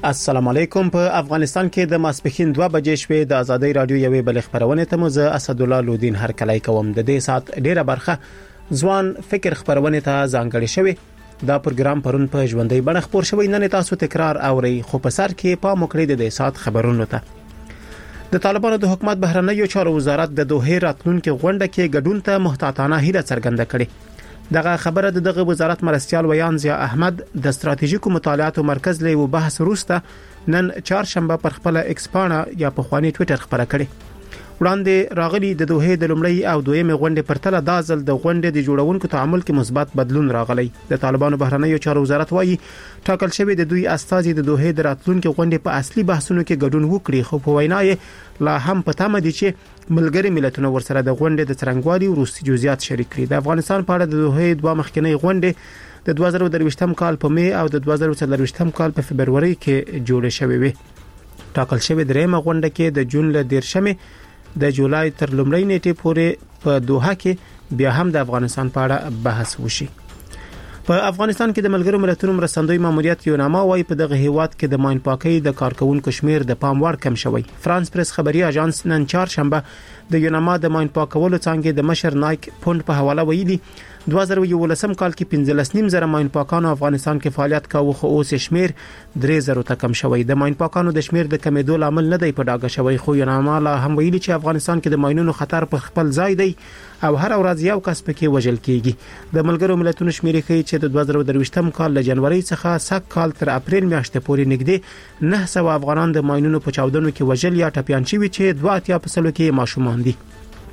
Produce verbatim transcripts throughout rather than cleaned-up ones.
السلام علیکم. په افغانستان کې د ماسپښین دوه بجې شوې د ازادي رادیو یوې بل خبرونه ته مو زه اسد الله لودین هر کله کوم. د دې سات ډیره برخه ځوان فکر خبرونه ته ځانګړې شوې. دا پروګرام پرون په ژوندۍ بڼه خبر شوی. نن تاسو تکرار اوري خو په سر کې په مکړې د دې سات خبرونه ته د طالبانو د حکومت بهرنیو چارو وزارت د دوه راتلونکو غونډه کې ګډون ته محتاطانه هیله څرګنده کړې. دغه خبره د دغه وزارت مرستيال ویان ضیا احمد د استراتیژیکو مطالعاتو مرکز له و بحث وروسته نن چهارشنبه پر خپل ایکس پاڼه یا په خواني ټوئیټر خبره کړې. وړاندې راغلي د دوه د لومړی او دویمه غونډې پر تله د ځل د غونډې د جوړونکو تعامل کې مثبت بدلون راغلی. د طالبانو بهرنیو چارو وزارت وایي ټاکل شوی د دوی استازي د دوه د راتلونکو غونډې په اصلي بحثونو کې ګډون وکړي. خو په وینا یې لا هم پته مدي چې ملګری ملتونو ورسره د غونډې د څرنګوالي وروستي جزئیات شریک کړي. د افغانستان په اړه د دوه دوه مخکنی غونډې د دوه زره درویشتم کال په می او د دوه زره څلورویشتم کال په فبرवरी کې جوړه شوې وي. ټاکل شوی درېمه غونډه کې د جون ل دیرشمه د جولای تر لومړۍ نیټې پورې په دوحه کې بیا هم د افغانستان په اړه بحث وشي. په افغانستان کې د ملګرو ملتونو مرستندوی ماموریت یوناما وايي په دغه هیواد کې د ماین پاکۍ د کارکونکو شمیر د پام وړ کم شوی. فرانس پریس خبري اژانس نن چهارشنبه د یوناما د ماین پاکولو څنګه د مشر نایک پوند په حواله ویلي دوه زره یولسم کال کې پنځلس نیم زره ماین پاکانو افغانستان کې فعالیت کاوه خو اوس شمیر درې زره ته کم شوی. د ماین پاکانو د شمیر د کمیدو لامل نه دی په ډاګه شوی. خو یوناما لا هم ویلي چې افغانستان کې د ماینونو خطر په خپل ځای دی او هر ورځ یو کس پکې وژل کیږي. د ملګرو ملتونو شمیر ښیي چې د دوه زره درویشتم کال له جنوري څخه سږ کال تر اپریل میاشتې پورې نږدې نه سوه افغانان د ماینونو په چاودنو کې وژل یا ټپيان شوي چې دوه اتیا په سلو کې ماشومان دي.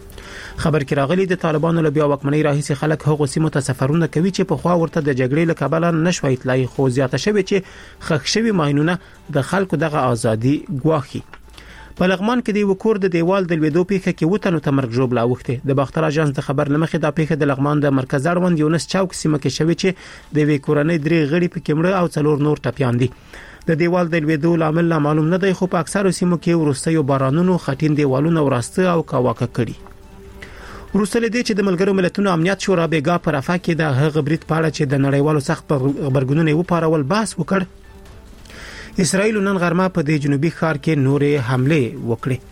خبر کې راغلي د طالبانو له بیا واکمنۍ راهیسې خلک هغه سیمو ته سفرونه کوي چې په خوا ورته د جګړې له کبله نشوي تلای. خو زیاته شوی چې خښ شوی ماینونه د خلکو دغه ازادي ګواخي. په لغمان کې د وکور د دیوال د لویدو پیښه کې وټنو تمرګ جوړ لاوخته. د باختر اژانس د خبر لمخې د پیښه د لغمان د مرکز اړوند یونس چوک سیمه کې شوی چې د وکورنۍ درې غړي په کېمړه او څلور نور ټپيان دي. د دیوال د لویدو لامل معلوم نه دی خو په اکثرو سیمو کې ورستیو بارانونو خټین دیوالونه وراسته او کاواکه کړي. وروسته لدې چې د ملګرو ملتونو امنیت شورا بیګا پر افا کې د هغه برید پاړه چې د نړیوالو سخت خبرګونونه وپارول بحث وکړ. اسرائیل نن غرمه په د جنوبي ښار کې نورې حمله وکړې.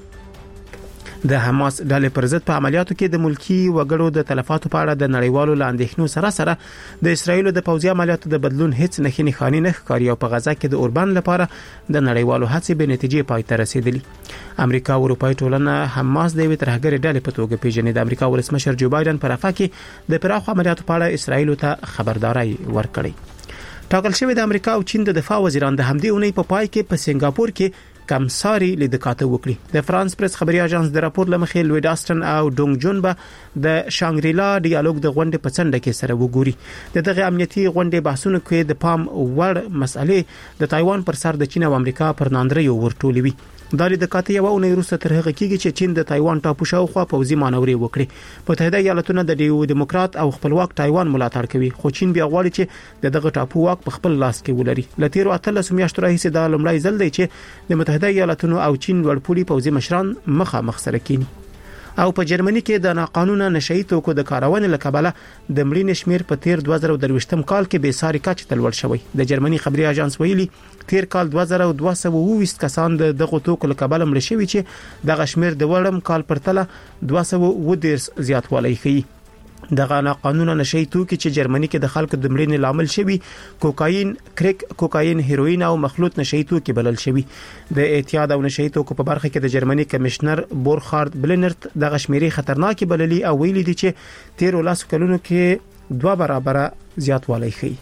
د حماس ډلې پر ضد په عملیاتو کې د ملکی وګړو د تلفاتو په اړه د نړیوالو لاندېښنو سره سره د اسرائیل د پوځي عملیاتو د بدلون هیڅ نه خني خاني نه ښکاري او په غزا کې د اوربان لپاره د نړیوالو هڅې به نتیجې پای ته رسیدلي. امریکا او اروپای ټولنه حماس د وی ترهګر ډلې په توګه پیژني. د امریکا ولسمشر جو بایدن پر افا کې د پراخ عملیاتو په اړه اسرائیل ته خبرداري ورکړي. ټاکل شوی د امریکا او چین د دفاع وزیران د همدې اونۍ په پای کې په سنگاپور کې کمساري لیدکاته وکړي. د فرانس پریس خبري اژانس د راپور لمخې لوی ډاستن او ډونګ جون به د شانګریلا ډیالوګ د غونډې په څنډه کې سره وګوري. د دغه امنیتي غونډې بحثونو کې د پام وړ مسئلې د تایوان پر سر د چین او امریکا پر ناندري ورټولې وي. د لیدکاته یو اونۍ وروسته تر هغه کېږي چې چین د تایوان ټاپو شاوخوا پوځي مانورې وکړي. متحده ایالاتونه د دیو دیموکرات او خپلواک تایوان ملاتړ کوي خو چین بیا غواړي چې د دغه ټاپو واک په خپل لاس کې ولري. لتیرو اتلس میاشتو راهیسې د لومړی ځل دی چې د متحده ایالاتونو او چین لوړپوړي پوځي مشران مخامخ سره کېني. او په جرمني کې د ناقانونه نشئی توکو د کارونې لکبله د مړینې شمیر په تیر دوه زره درویشتم کال کې به ساري کچ ته لوړ شوی. د جرمني خبري اژانس ویلي تیر کال دوه زره دوه سوه اووه کسان د دغه توکو لکبله مړ شوي چې د غشمیر د وړم کال پر تله دوه سوه اووه دیرش زیاتوالی ښیي. دغه قانون نشئی توکي چې جرمني کې د خلکو د مړینې لامل شوی کوکاین، کریک کوکاین، هیروین او مخلوط نشئی توکي بلل شوی. د اعتیاد او نشئی توکو په برخه کې د جرمني کمشنر بورخارد بلنرت د غشمیري خطرناک بللی او ویلي دي چې تیر ولس کلونو کې دوه برابر زیاتوالی ښیي.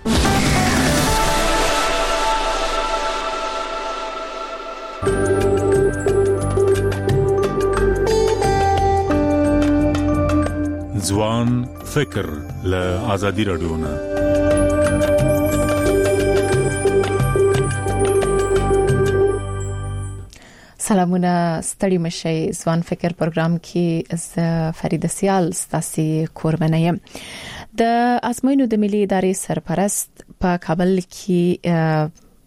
ځوان فکر له ازادي رادیو نه. سلامونه، ستړي مشي. ځوان فکر پروګرام کې ز فرید سیال ستاسي قربانه یم. د ازموینو د ملي ادارې سرپرست په کابل کې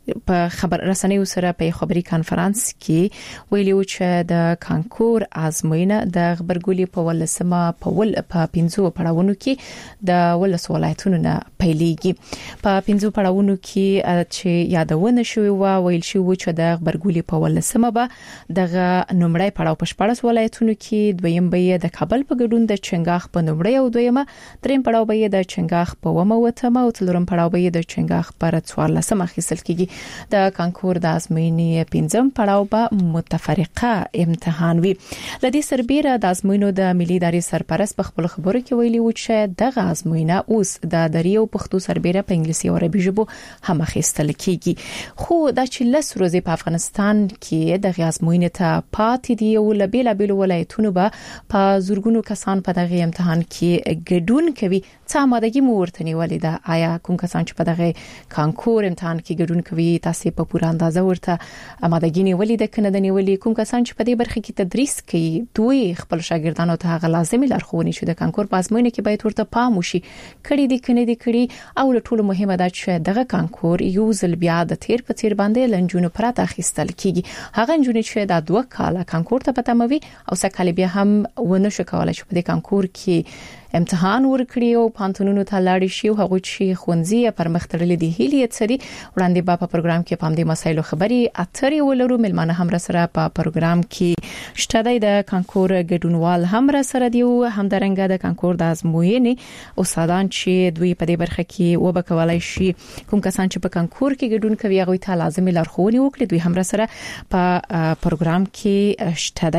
په خبر رسنیو سره په خبري کانفرنس کې ویلو چې د کانکور ازموینه د خبرګولي په ولسمه په ول په پنځو پړاوونو کې د ولس ولایتونو نه پیلېږي په پنځو پړاوونو کې چې یادونه شوی و ویل شو چې د خبرګولي په ولسمه به دغه نمړی پړاو په شپږ ولایتونو کې دویم به د کابل په ګډون د چنګاخ په نمړی او دویمه دریم پړاو به د چنګاخ په ومه وتمه او څلورم پړاو به د چنګاخ پر څوارلسمه اخیستل کیږي د کانکور د ازموینې پنځم پړاو به متفرقه امتحان وي لدې سربېره د ازموینو د ملي ادارې سرپرست په خپل خبرو کې ویلي و چې دغه ازموینه اوس د دریو پښتو سربېره په انګلیسي او عربي ژبه هم اخیستل کیږي خو د چلس ورځې په افغانستان کې د ازموینې ته پاتې دی او لبیل بیل ولایتونو به په زورګونو کسان په دغه امتحان کې ګډون کوي څه آمادګي مو ورته نیولې ده آیا کوم کسان چې په دغه کانکور امتحان کې ګډون کوي تاسو په پوره اندازه ورته آمادګي نیولې ده کنه د نیولې کوم کسان چې په دې برخه کې تدریس کوي دوی خپل شاګردانو ته هغه لازمي لارښوونې چې د کانکور په ازموینه کې باید ورته پام وشي کړي دي کنه دي کړي او له ټولو مهمه ده چې دغه کانکور یو ځل بیا د تیر په تیر باندې لنجونو پراته اخیستل کیږي هغه نجونې چې د دوه کاله کانکور ته پتموي او سکه بیا هم ونه شو کولای چې په دې کانکور کې امتحان ورکړي او پانتونونو ته لاړ شي او هغه چې خونځي پرمختللي دي هیلې سری وړاندې با په پروګرام کې پام دې مسایلو خبري اترې ولرو ملمانه هم را سره په پروګرام کې شته د کانکور ګډونوال هم را سره دی او هم درنګ د کانکور د ازموینې او سادان چې دوی په دې برخه کې وبکولای شي کوم کسان چې په کانکور کې ګډون کوي هغه ته لازمي لارښوونې وکړي دوی هم را سره په پروګرام کې شته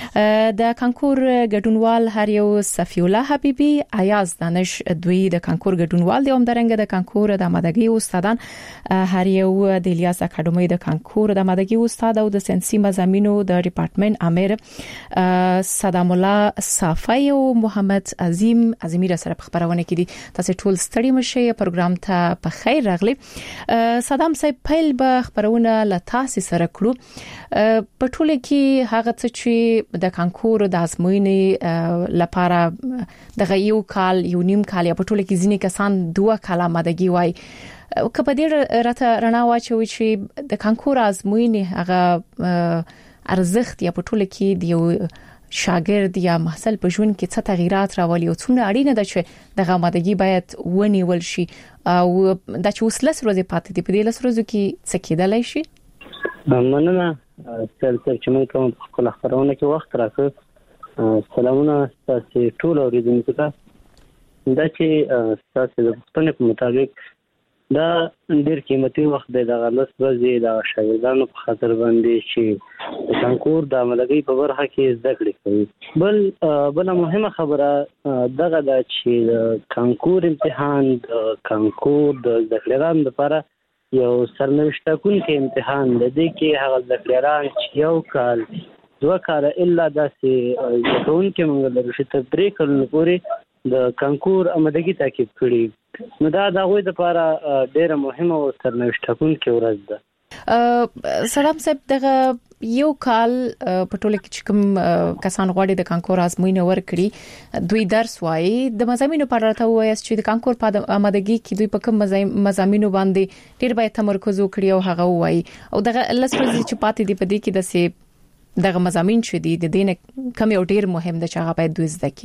دی د کانکور ګډونوال هر یو صفی الله حبیب بی ایاز دانش دوی د کانکور ګډونوال دی هم درنګ د کانکور د آمادګي استادان هر یو د الیاس اکیډمي د کانکور د آمادګي استاد او د سنسي مزامینو د ډپارټمنټ امیر صدام الله صافی او محمد عظیم عظیمی را سره خبرونه کړي تاسو ټول ستړي مشه پروګرام ته په خیر راغلی صدام صاحب پیل به خبرونه لتاسي سره کړو په ټوله کې هغه څه چې د کانکور د ازموینې لپاره د یو کال یو نیم کال یا په ټوله کې ځینې کسان دوه کاله آمادګي وای کله دې راته رڼا واچوي چې د کانکور ازموینې هغه ارزښت یا په ټوله کې دی شاګرد یا محصل په ژوند کې څه تغیرات راولي او څونه اړینه ده چې د آمادګي باید ونیول شي او د چوسلس ورځې پاتې دی په دې لس ورځو کې څه کېدلای شي مننه تل تر چې موږ کوم خپل خبرونه کې وخت راکړ سلامونه تاسو ټول اوریدونکو ته دا چې تاسو د پښتنې په مطابق دا ډېر قیمتي وخت دی د غلط ورځې د شاګردانو په خاطر باندې چې د کانکور د عملګي په برخه کې زده کړې کوي بل بل مهمه خبره دغه دا چې د کانکور امتحان د کانکور د ذکران لپاره یو سرنوشتکونکي امتحان دی کې هغه ذکران چې یو کال دوه کاله الا داسې ځکهون کې موږ د رشد درې کلونو پورې د کانکور آمادګي تعقیب کړي نو دا د غوي لپاره ډېره مهمه او سرنوشتکونکي ورځ ده سلام صاحب دغه یو کال په ټوله کې کوم کسان غواړي د کانکور ازموینه ورکړي دوی درس وایي د مضامینو په اړه ته وایي چې د کانکور په آمادګي کې دوی په کوم مضامینو باندې ډېر باید تمرکز وکړي او هغه وایي او دغه لسرځي چې پاتې دی په دې کې د سي دغه مضامین چې دي د دینه کم یو ډیر مهم ده چې هغه باید دوی زده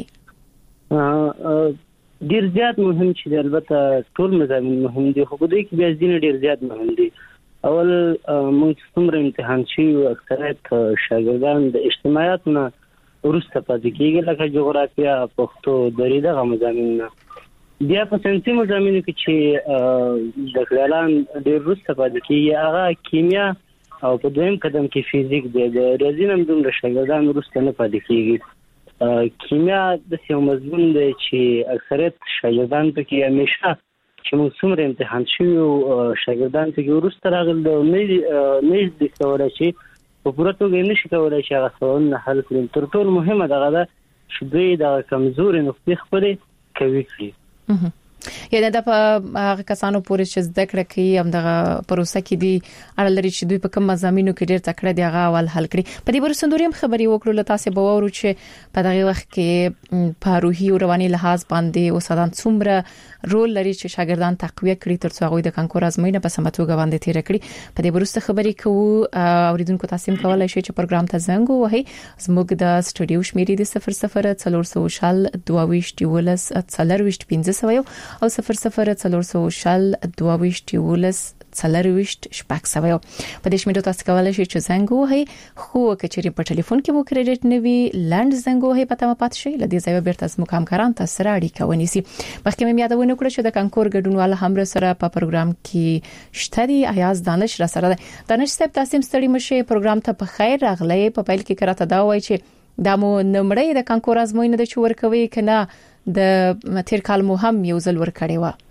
کړي ډیر زیات مهم چې البته ټول مضامین مهم دي خو دوی کې بیا ځینې ډیر زیات مهم دي اول موږ څومره امتحان شي او اکثریت شاګردان د اجتماعاتو نه ورسته پاتې کیږي لکه جغرافیا پښتو درې دغه مضامین بیا په سنسي مضامینو کې چې د کلان ډیر ورسته پاتې کیږي هغه کیمیا او په دویم قدم کې فزیک دی د ریاضي نوم دومره شاګردان وروسته نه پاتې کیږي کیمیا د یو مضمون دی چې اکثریت شاګردان پکې همیشه چې موږ څومره امتحان شي او شاګردان پکې وروسته راغلي نه نه د کولای شي په پوره توګه نشي کولای چې هغه سوالونه حل کړي تر ټولو مهمه دغه ده چې دوی د کمزوري نقطې خپلې کوي کړي یعنی دا په کسانو پورې چې زده کړه کوي هم د پروسه کې دي اړ لري چې دوی په کوم مضامینو کې ډېر تکړه دي هغه اول حل کړي. په دې برسندوري هم خبري وکړو له تاسو به وورو چې په دغه وخت کې په روحي او رواني لحاظ باندې استادان څومره رول لري چې شاګردان تقویه کړي ترڅو هغه د کانکور ازموینه په سمتوګه باندې تیر کړي. په دې برسته خبري کوو اوریدونکو تاسو کولای شئ چې پروګرام ته زنګ ووهئ. زموږ د سټوډیو شمیرې د صفر صفر څلور سو شل دوه ویشت یولس څلور ویشت پنځه سو او صفر صفر څلور سو شل دوه ویشت یولس څلور ویشت شپږ سو. په دې شمیرې تاسو کولای شئ چې زنګ ووهئ. خو کچېری په ټلیفون کې مو کریډټ نوي لاند زنګ ووهئ پته مو پات شي لدې ځای بیرته زموږ همکاران تاسو سره اړیکه ونیسي. مخکې مې یادونه کړې چې د کانکور ګډونوال هم سره په پروګرام کې شته دي. ایاز دانش را سره دانش صاحب تاسو ستړي مشه پروګرام ته په خیر راغلی. په پیل کې کراته دا وایي چې د مو نمړې د کانکور ازموینه د چور کوي کنه د تیر کال مو هم یو ځل ور کړی و.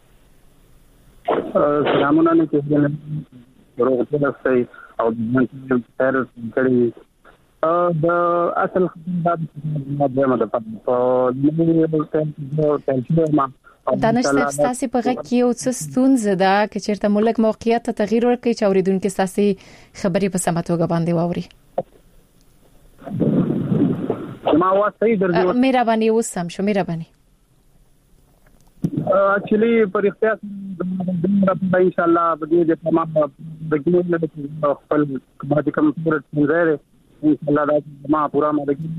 سلامونه نه کېږي ورته راځي او د نن تر کړي د اصل خدمات د ماده په دانش صاحب تاسو په غږ کې یو څه ستونزه ده چې چیرته ملک موقعیت ته تغییر ورکړي چې اوریدونکو تاسو خبرې په سماتوګه باندې واوري. ما واسطه درځي مهرباني وسم شو مهرباني اکچولی پر اختیار ان شاء الله بده د تمام د ګلو خپل باندې کوم صورت منځره ان شاء الله دا ما پورا ما د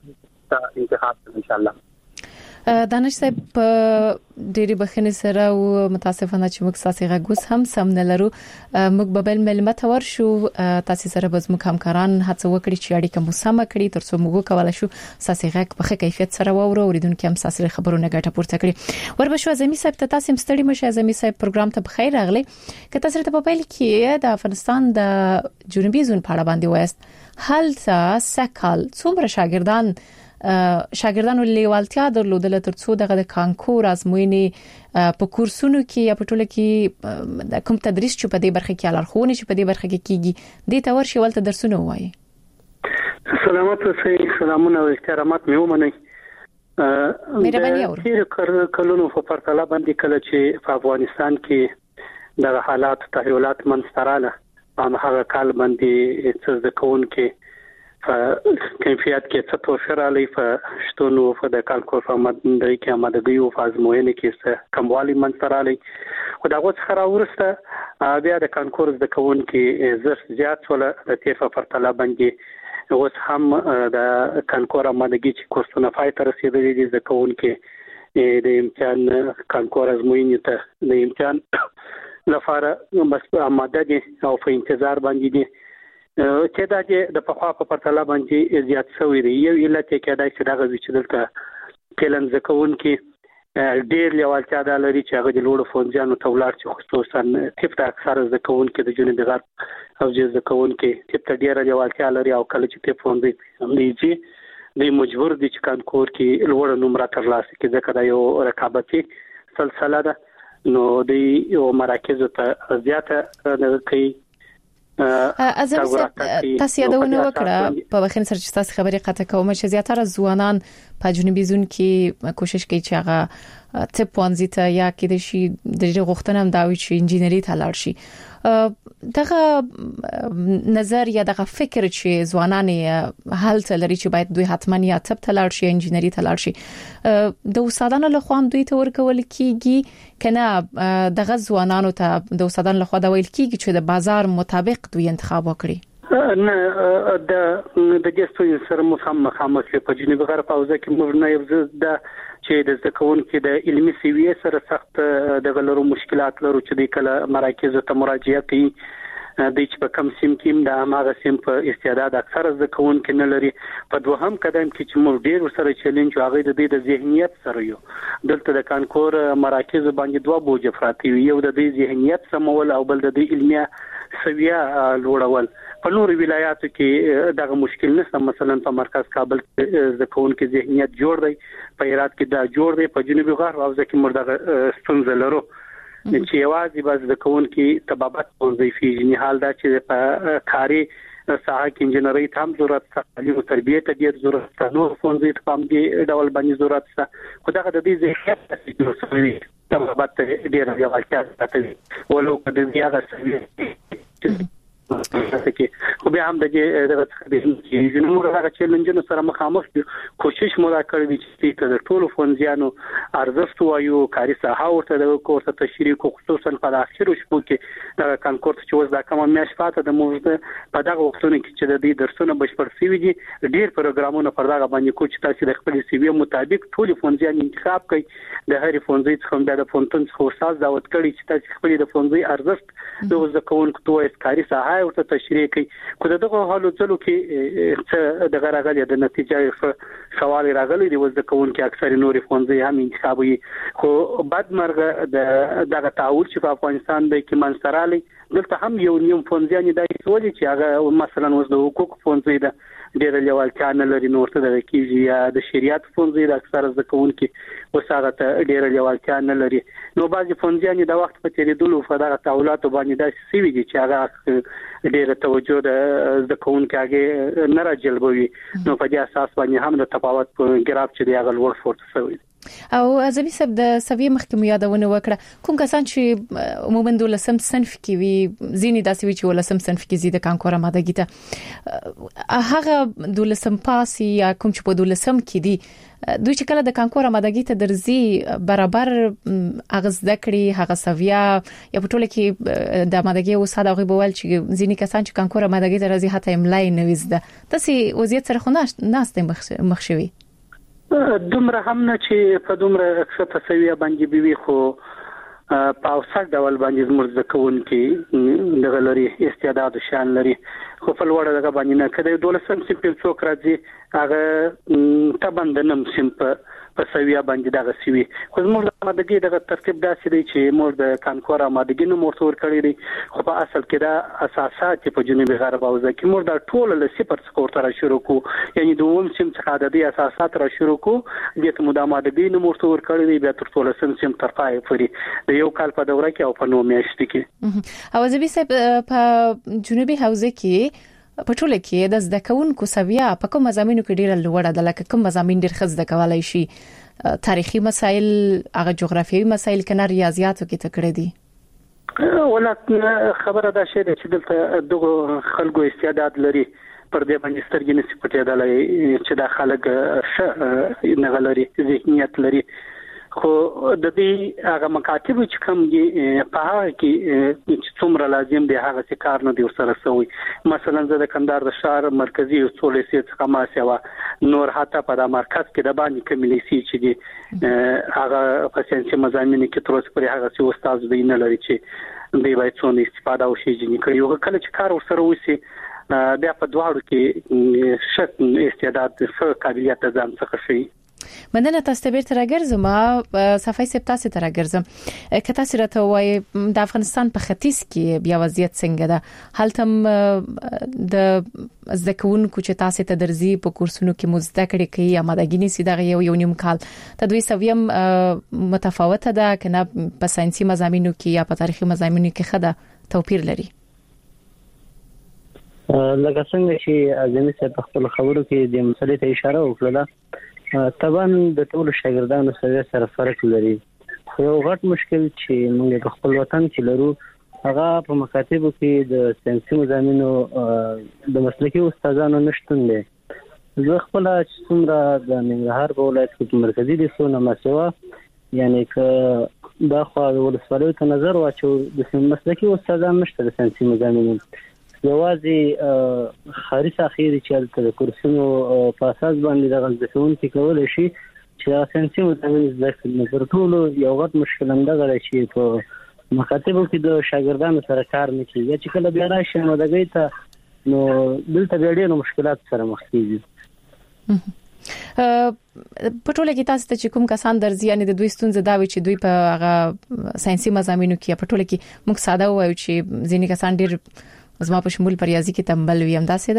انتخاب ان شاء الله. دانش صاحب ډېری بخنه سره او متاسفانه چې موږ ساسي غوس هم سم نه لرو. موږ به بل معلومات ورشو تاسو سره به موږ همکاران هڅه وکړي چې اړیکه مو سم کړي ترڅو موږ کولای شو ساسي غږ په ښه کیفیت سره وورو اوریدونکو هم ساسي خبرونه ګټه پورته کړي. وربشو زمي صاحب ته تاسو مستړي مشه زمي صاحب پروګرام ته بخیر راغلی. که تاسو ته په پیل کې د افغانستان د جنوبي زون په اړه باندې وایست هلته سکهال څومره شاګردان شاګردانو لیوالتیا درلودل ترڅو دغه د کانکور ازموینې په کورسونو کې یا په ټوله کې د کوم تدریس چې په دې برخه کې لارښوونه چې په دې برخه کې کیږي د تور شي ولته درسونه وایي. سلامات اوسئ. سلامونه او احترامات مې ومنئ. مهرباني اورو. چې کلونو په پرتله باندې کله چې په افغانستان کې د حالات تحولات منځتراله په هغه کال باندې څه ځکون کې په کیفیت کې څه توشرالي په شتونو په د کانکور په مدندري کې آمادګي او ازموینې کې څه کموالي منځتراله خو دا اوس خرا ورسته بیا د کانکور د کون کې زر زیات ول د تیر په پرتله باندې اوس هم د کانکور آمادګي چې کورسونه پای ته رسیدلي دي د کون کې د امتحان کانکور ازموینې ته د امتحان لپاره بس آماده دي او په انتظار باندې دي چې دا د په خوا په پرتله باندې زیات شوی دی. یو علت کې کېدای چې دا غوي چې دلته کلن ځکون کې ډېر لیوالتیا د لري چې هغه د لوړو فونځانو تولار چې خصوصا تپ ته اکثر ځکون کې د جنوبي غرب او ځکون کې تپ ته ډېر لیوالتیا لري او کله چې تپ فونځي دیږي د مجبور دي چې کانکور کې لوړ نمره ترلاسه کړي ځکه دا یو رقابتي سلسله ده نو د یو مراکز ته زیاته کوي. ازم تاسو یادونه وکړه په وخت سره چې تاسو خبرې قطع کوم چې زیاتره ځوانان په جنوبي زون کې کوشش کوي چې هغه ټپ وانزي ته یا کې د شي د غوښتنه هم دا وي چې انجینری ته لاړ شي. دغه نظر یا دغه فکر چې ځوانان حالت لري چې باید دوی حتماً یا ټپ ته لاړ شي انجینری ته لاړ شي د استادانو له خوا دوی ته ورکول کیږي کنه دغه ځوانانو ته د استادانو له خوا دا ویل کیږي چې د بازار مطابق دوی انتخاب وکړي. نه د د دې سره مخامخ خامخ په جنوبي غرب او ځکه موږ نه یو د چې د ځکون کې د علمي سیوی سره سخت د غلرو مشکلات لرو چې د کله مراکز ته مراجعه کوي د چې په کم سیم کې د هغه سیم په استعداد اکثر ځکون کې نه لري. په دوهم قدم کې چې موږ ډیر سره چیلنج هغه د دې د ذهنیت سره یو دلته د کانکور مراکز باندې دوه بوج پراتی یو د دې ذهنیت سمول او بل د دې علمي سویا لوړول. په نور ولایاتو کې دغه مشکل نشته. مثلا په مرکز کابل کې ځکون کې ذهنیت جوړ دی په هرات کې دا جوړ دی په جنوبي غرب او ځکه موږ دغه ستونزه لرو چې یوازې بس ځکون کې تبابت وظیفي جنحال دا چې په کاري ساحه کې انجنیری ته هم ضرورت شته تعلیم او تربیه ته ډیر ضرورت شته نو فونځي ته هم دې ډول باندې ضرورت شته خو دغه د دې ذهنیت طبعا ډیر یو واقعیت دی ولو کده بیا غوښتي خو بیا هم د دغه چې موږ هغه چیلنجونو سره مخامخ یو کوشش مو را کړی چې د ټولو فونځیانو ارزښت وایو کاري ساحه ورته د کورس تشریح کو خصوصا په اخیرو شپو کې د کانکور چې وز دا کوم میاش فاته د موږ په دغه وختونو کې چې د دې درسونو بشپړ شوي دي ډیر پروګرامونه پر دغه باندې کوم چې تاسو د خپل سی وی مطابق ټول فونځیان انتخاب کړئ د هرې فونځي څخه بیا د فونټون څخه استاد دعوت کړي چې تاسو خپل د فونځي ارزښت د وزکونکو توې کاري ساحه ورته تشریح کوي خو دغه حالو څلو کې څه د غراغلي د نتیجې سوال راغلي دی وزکونکو اکثر نوري فونځي هم انتخابوي خو بعد مرګ د دغه تعاون چې په افغانستان د کې منځرالي دلته هم یو نیم فونځيان دای سولې چې هغه مثلا وز د حقوق فونځي د ډېر لیوال چانل لري نورته د کیږي یا د شریعت فونځي د اکثر زکونکو وساغت ډېر لیوال چانل لري نو بعضي فونځيان د وخت په تیریدلو په دغه تعاونات باندې د سیوی دي چې هغه ډېر توجه د زکونکو هغه نه راجلبوي نو په دې اساس باندې هم د تفاوت ګراب چې دی هغه لوړ فورت شوی او ازمي سب د سوي مخکمه یادونه وکړه کوم کسان چې عموما د لسم صنف کې وي زینې داسې وي چې ولسم صنف کې زیاده کانکور آمادګی ته هغه د لسم پاس یا کوم چې په د لسم کې دي دوی چې کله د کانکور آمادګی ته درځي برابر اغاز دکړي هغه سویا یا په ټوله کې د آمادګي او ساده غو بول چې زینې کسان چې کانکور آمادګی ته راځي حتی املای نويزده تاسو وضعیت سره خو ناشته مخشوي دومره هم نه چې په دومره اکثر سویه باندې بيوي خو په اوسط ډول باندې زموږ ځکون کې دغه لري استعداد شان لري خو په لوړه دغه باندې نه کړي دولسم سیمپل څوک راځي هغه تبندنم سیمپ په سویه باندې دغه سوي خو زموږ آمادګي دغه ترتیب داسې دی چې موږ د کانکور آمادګي نو مرتور کړی دی خو په اصل کې دا اساسات په جنوبي غرب او ځکه موږ د ټول له صفر څخه تر شروع کو یعنی دوم سیم څخه د دې اساسات را شروع کو د ته موږ آمادګي نو مرتور کړی دی بیا تر ټول سم سیم تر پای پورې د یو کال په دوره کې او په نو میاشت کې او زبي صاحب په جنوبي حوزه کې په ټوله کې د زدکونکو سویا په کوم مضامینو کې ډیره لوړه ده لکه کوم مضامین ډیر خزده کولای شي تاریخي مسایل هغه جغرافیوي مسایل کنه ریاضیاتو کې تکړه دي ولا خبره ده چې دلته دغه خلکو استعداد لري پر دې باندې سترګې نشي پټېدلای چې د خلک نه غلري ذهنیت لري خو د دې هغه مکاتب چې کوم دي په هغه کې چې څومره لازم دی هغه څه کار نه دی سره سوی مثلا زه د کندهار د شهر مرکزی اصول څخه ما سیوا نور حتی په د مرکز کې د باندې کمیلیسي چې دي هغه په سنسي مضامین کې تر اوسه پرې هغه څه استاد دی نه لري چې دی باید څونه استفاده وشي چې کړي کله چې کار سره وسی بیا په دواړو کې شک استعداد څخه قابلیت ځان څخه شي مننه تاسو ته بیرته راګرځم صفای سپتاسه ته راګرځم که تاسو راته وایي د افغانستان په ختیځ کې بیا وضعیت څنګه ده هلته د زدکونکو چې تاسو ته درځي په کورسونو کې مزده کړي کوي یا مادګینی سیده یو یو نیم کال تدوی سویم متفاوته ده کنه په ساينسي مضامینو کې یا په تاریخي مضامینو کې خده توپیر لري لکه څنګه چې ازمي صاحب خپل خبرو کې د مسلې ته اشاره وکړه طبعا د ټول شاګردانو سره سره فرق لري خو یو غټ مشکل چې موږ په خپل وطن کې لرو هغه په مکاتبو کې د ساينسي مضامینو د مسلکي استادانو نشټون دی زه خپل څومره د ننګرهار په ولایت کې مرکزی دي سونه مسوا یعنی که دا خو د ولسوالۍ ته نظر واچو د مسلکي استادانو نشته د ساينسي مضامینو یوازې خارج اخیری چې د کورسونو په اساس باندې د غزدون کې کول شي چې ساينسي مضامین زده کړي تر ټولو یو غټ مشکل هم ده چې په مکاتبو کې د شاګردانو سره کار نه کیږي چې کله بیا راشي نو دغه ته نو دلته بیا ډېر مشکلات سره مخ کیږي په ټوله کې تاسو ته چې کوم کسان درځي یعنی د دوی ستونزه دا وي چې دوی په هغه ساينسي مضامینو کې په ټوله کې موږ ساده وایو چې ځینې کسان ډېر زما په شمول پر ریاضي کې تمبل ویم داسې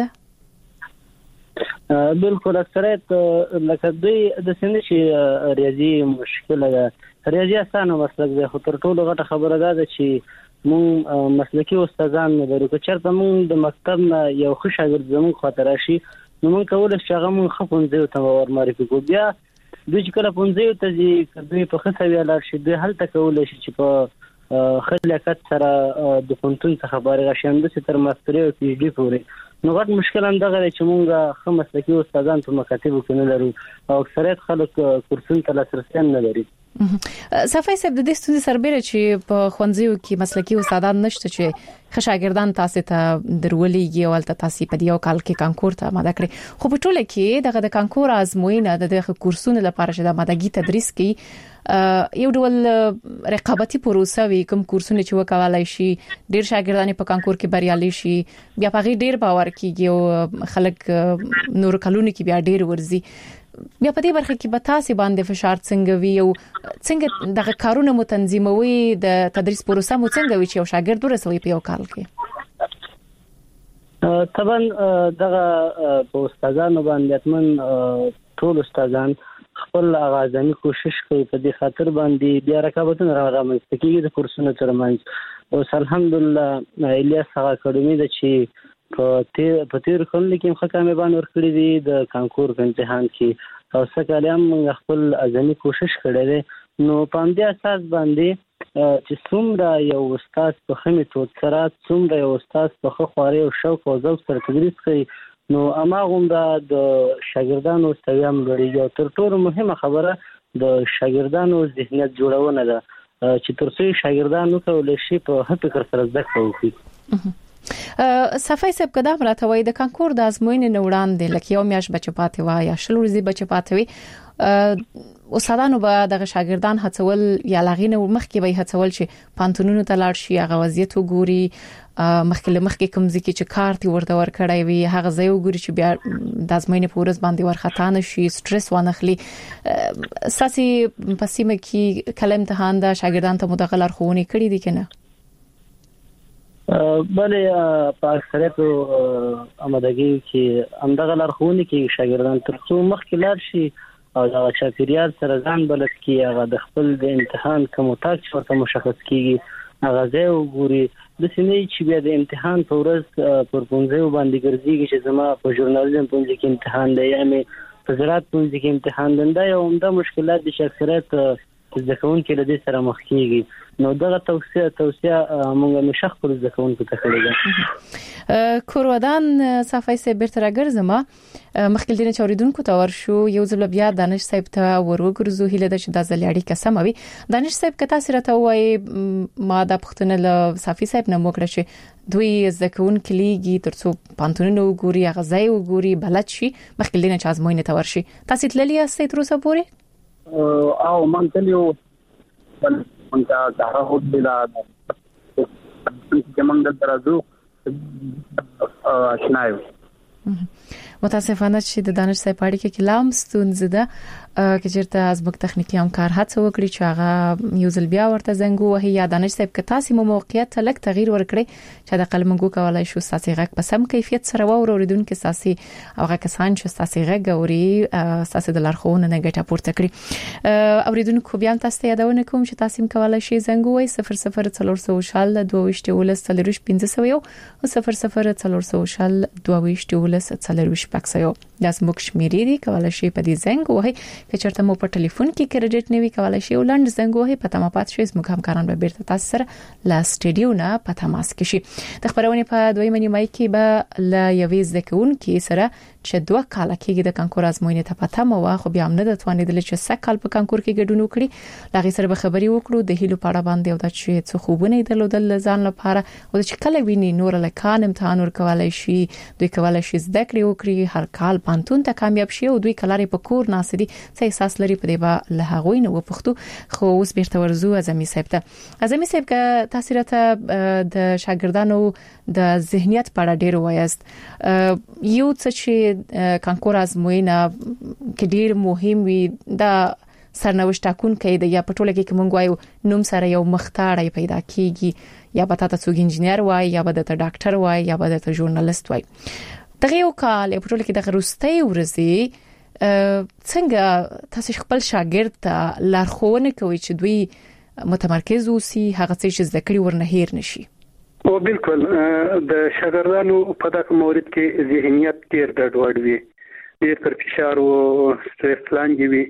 ده بالکل اکثریت لکه دوی د سند چې ریاضي مشکله ده ریاضي اسانه مسلک ده خو تر ټولو غټه خبره ده چې مون مسلکي استادان لرو چې چرته مون د مکتب یو ښه شاګرد زموږ خاطر شي نو مون کولای شو هغه مون خپل ځای ته ور معرفي کو بیا دوی چې کله پونځه ته ځي دوی په خصه ویلار شي دوی هلته کولای شي چې په خلکت سره د پونتون څخه بارغه شاند چې تر ماستري او پی ایچ ډي پورې نو غټ مشکل هم دغه چې مونږه خو مسلکي استادان په مکاتبو کې نه لرو او اکثریت خلک کورسونو ته لاسرسي نه لري. صفای صاحب د دې ستونزې سربېره چې په ښوونځیو کې مسلکي استادان نشته چې ښه شاګردان تاسو ته درولېږي او تل تاسو په دیو کال کې کانکور ته آماده کړی خو په ټوله کې دغه د کانکور ازموینه د دغه کورسونو لپاره چې د آمادګي تدریس کوي یو ډول رقابتي پروسه وي کوم کورسونه چې وکولای شي ډیر شاګردان په کانکور کې بریالي شي بیا په ډیر باور کیږي او خلک نور کلونه کې بیا ډیر ورزي بیا په دې برخه کې به تاسو باندې فشار څنګه وي او څنګه دغه کارونه متنظیموي د تدریس پروسه مو څنګه وي چې یو شاګرد ورسوي په یو کال کې طبعا دغه په استادانو باندې اتمن ټول استادان خپل اغازاني کوشش کوي په دې خاطر باندې بیا رقابتونه رامنځته کیږي د کورسونو ترمنځ او الحمدلله الیاس هغه اکاډمي د چې په تیر په تیر کال کې هم کامیابان ورکړي دي د کانکور په امتحان کې او څنګه لیم خپل ازمي کوشش کړی دی نو په دې اساس باندې چې څومره یو استاد په خمه توت سره څومره یو استاد په خواري او شوق او ذوق سره تدریس کوي نو اماغم د شاګردانو استویام لري او تر ټولو مهمه خبره د شاګردانو ذهنیت جوړونه ده چې ترڅو شاګردانو کولای شي په هڅه فکر سره زده کوي. صفای صاحب کدا راته وای د کانکور د ازموینې نوړان دي لکه یو میاش بچ پاتې وای یا شل ورځې بچ پاتې وي استادانو به د شاګردان هڅول یا لغینه مخکې به هڅول چې پانتونونو ته لاړ شي هغه وضعیت وګوري مخکې مخکې کوم ځکه چې کارت ورته ورکړای وي هغه ځای وګوري چې بیا د ازموینې په ورځ باندې ورختا نشي سټرس وانخلي ساسي پسیمه کې کلم ته هاندا شاګردان ته مدغلر خوونی کړی دي کنه بلې په اکثریت آمادګي کې همدغه لارښوونې کې شاګردان ترڅو مخکې لاړ شي او دا چاپیریال سره ځان بلد کی هغه د خپل د امتحان کوم تاک ورته مشخص کیږي هغه ځای وګوري د سینې چې بیا د امتحان په ورځ پر پونځه باندې ګرځيږي چې زما په ژورنالیزم پونځه کې امتحان دی یا مې په زراعت پونځه کې امتحان دی دا یو عمده مشکلات دي چې اکثریت ځکهون کې لدې سره مخ کیږي نو دغه توصیه توصیه موږ مې شخص پر ځکهون په تخلیږي کورودان صفای سه بیرته راګرځم مخکې دینه چوریدونکو ته ورشو یو ځل بیا دانش صاحب ته وروګرځو هله د چې د زلیاړي قسم وي دانش صاحب کته سره ته وای ما د پښتنه ل صافي صاحب نه موکړه چې دوی ځکهون کلیږي ترڅو پانتونونو ګوري غزای وګوري بلد شي مخکې دینه چې ازموینه ته ورشي تاسو تللی یاست تر اوسه پورې او من تلیو من تا دارا هوت بلا چې موږ درځو آشنایو متاسفانه چې د دانش صاحب اړیکه کې لام ستونزه ده چې چیرته از بک تخنیکی همکار هڅه وکړي چې هغه یو ځل بیا ورته زنګ وهي یا دانش صاحب که تاسو مو موقعیت ته لک تغییر ورکړي چې د قلمګو کولای شو ساسي غږ په سم کیفیت سره ووریدونکو ساسي هغه کسان چې ساسي غږ اوري ساسي د لارښوونه نه ګټه پورته کړي اوریدونکو بیا تاسو ته یادونه کوم چې تاسو کولای شئ زنګ وای صفر صفر څلور شال دوه وشت ولس څلور پنځه سو یو او صفر صفر څلور شال دوه وشت ولس څلور پکسیو د اسموک شمیرې دی کولای شي په دې زنګ وهي چې چرته مو په ټلیفون کې کریډټ نیوي کولای شي ولند زنګ وهي په تمه پات شي اسموک همکاران به بیرته تاسو سره لا سټډیو نه په تماس کې شي د خبرونه په دوی منی مای کې به لا یوې ځکون کې سره چې دوه کال کې د کانکور ازموینې ته پته مو خو بیا هم نه د توانیدل چې سکل په کانکور کې ګډون وکړي لاغي سره به خبري وکړو د هیلو پاړه باندې او د چې څه خوبونه درلودل ځان لپاره او چې کله ویني نور لکان امتحان ورکولای شي دوی کولای شي زده کړې وکړي هر کال پانتون ته کامیاب شي او دوی کلاري په کور ناسدي څه احساس لري په دې با له هغوی نه وپختو خو اوس بیرته ورزو ازمي صاحب ته ازمي صاحب کا تاثیرته د شاګردانو د ذهنیت په اړه ډیر وایست یو څه چې کانکور ازموینه کې ډیر مهم وي دا سرنوشت ټاکون کوي د یا پټوله کې کوم غوايو نوم سره یو مختاړی پیدا کیږي یا به تاسو څوک انجنیر وای یا به تاسو ډاکټر وای یا به تاسو ژورنالیست وای دغه یو کال پټوله کې د غروستۍ ورځي څنګه تاسو خپل شاګرد ته لارښوونه کوي چې دوی متمرکز اوسي هغه څه چې زده کړي ورنه هیر نشي او بالکل د شاګردانو په دغه مورید کې ذهنیت ډیر ډډوډ وي ډیر پر فشار او سټرس لاندې وي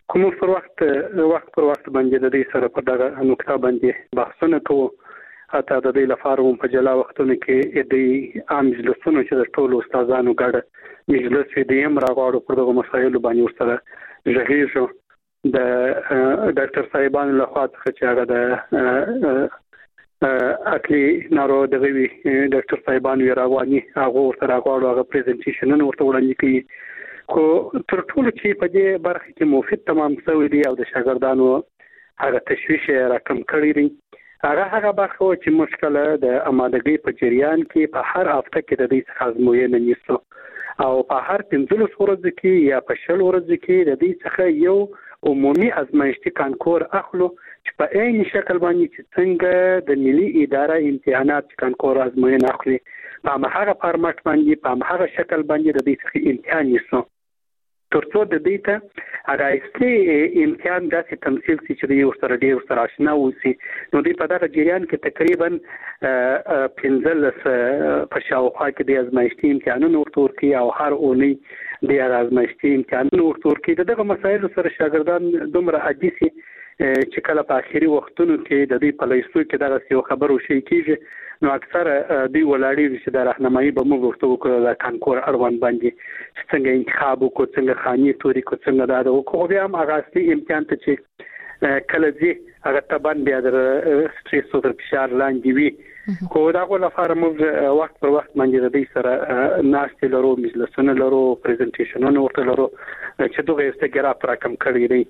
کوم پر وخت وخت پر وخت باندې د دې سره په دغه نقطه باندې بحثونه کوو. حتی د دې لپاره هم په جلا وختونو کې د عام مجلسونو چې د ټولو استادانو ګډ مجلس دې هم راغواړو پر دغه مسایلو باندې ورسره ژغېږو. د ډاکټر صاحبانو له خوا څخه چې هغه د اکلی نارو دغه وی ډاکټر صاحبانو راغواني هغه ورته راغواړو هغه پریزنټیشنونه ورته وړاندې کوي. خو تر ټولو چې په دې برخه کې مفید تمام شوی دی او د شاګردانو هغه تشویش راکم کړی دی. هغه هغه برخه چې مشکله د آمادګۍ په جریان کې په هر هفته کې د دې څخه ازموینه نیسو او په هر پنځلس ورځو کې یا په شل ورځو کې د دې څخه یو عمومي ازمایښتي کانکور اخلو چې په عین شکل باندې چې څنګه د ملي اداره امتحانات کانکور ازموینه اخلي په هغه فارمټ باندې په هغه شکل باندې د دې څخه امتحان نیسو ترڅو د دې ته هغه اصلي امتحان داسې تمثيل چې د یو سره ډیر سره آشنا وسی. نو دې په دغه جریان کې تقریبا پنځلس په شاوخوا کې د ازمایښتي امتحانونو ورکوي او هر اونۍ د ازمایښتي امتحانونو ورکوي. دغه مسایل سره شاګردان دومره عادي سي چې کله په اخیری وختونو کې د دې په لیستو کې دغه یو خبرو شي کیږي. نو اکثر دوی ولاړی چې د راهنمایي به موږ ورته وکړو د کانکور اړوند باندې څنګه انتخاب وکړو څنګه خاني توري کو څنګه دا د خو بیا هم هغه اصلي امتحان ته چې کله دې هغه تبان بیا د سټریس او د فشار لاندې وي. خو دا غو لپاره موږ وخت پر وخت باندې د دې سره ناشته لرو مجلسونه لرو پریزنټیشنونه ورته لرو چې دغه استګرا پر کم کړی دی.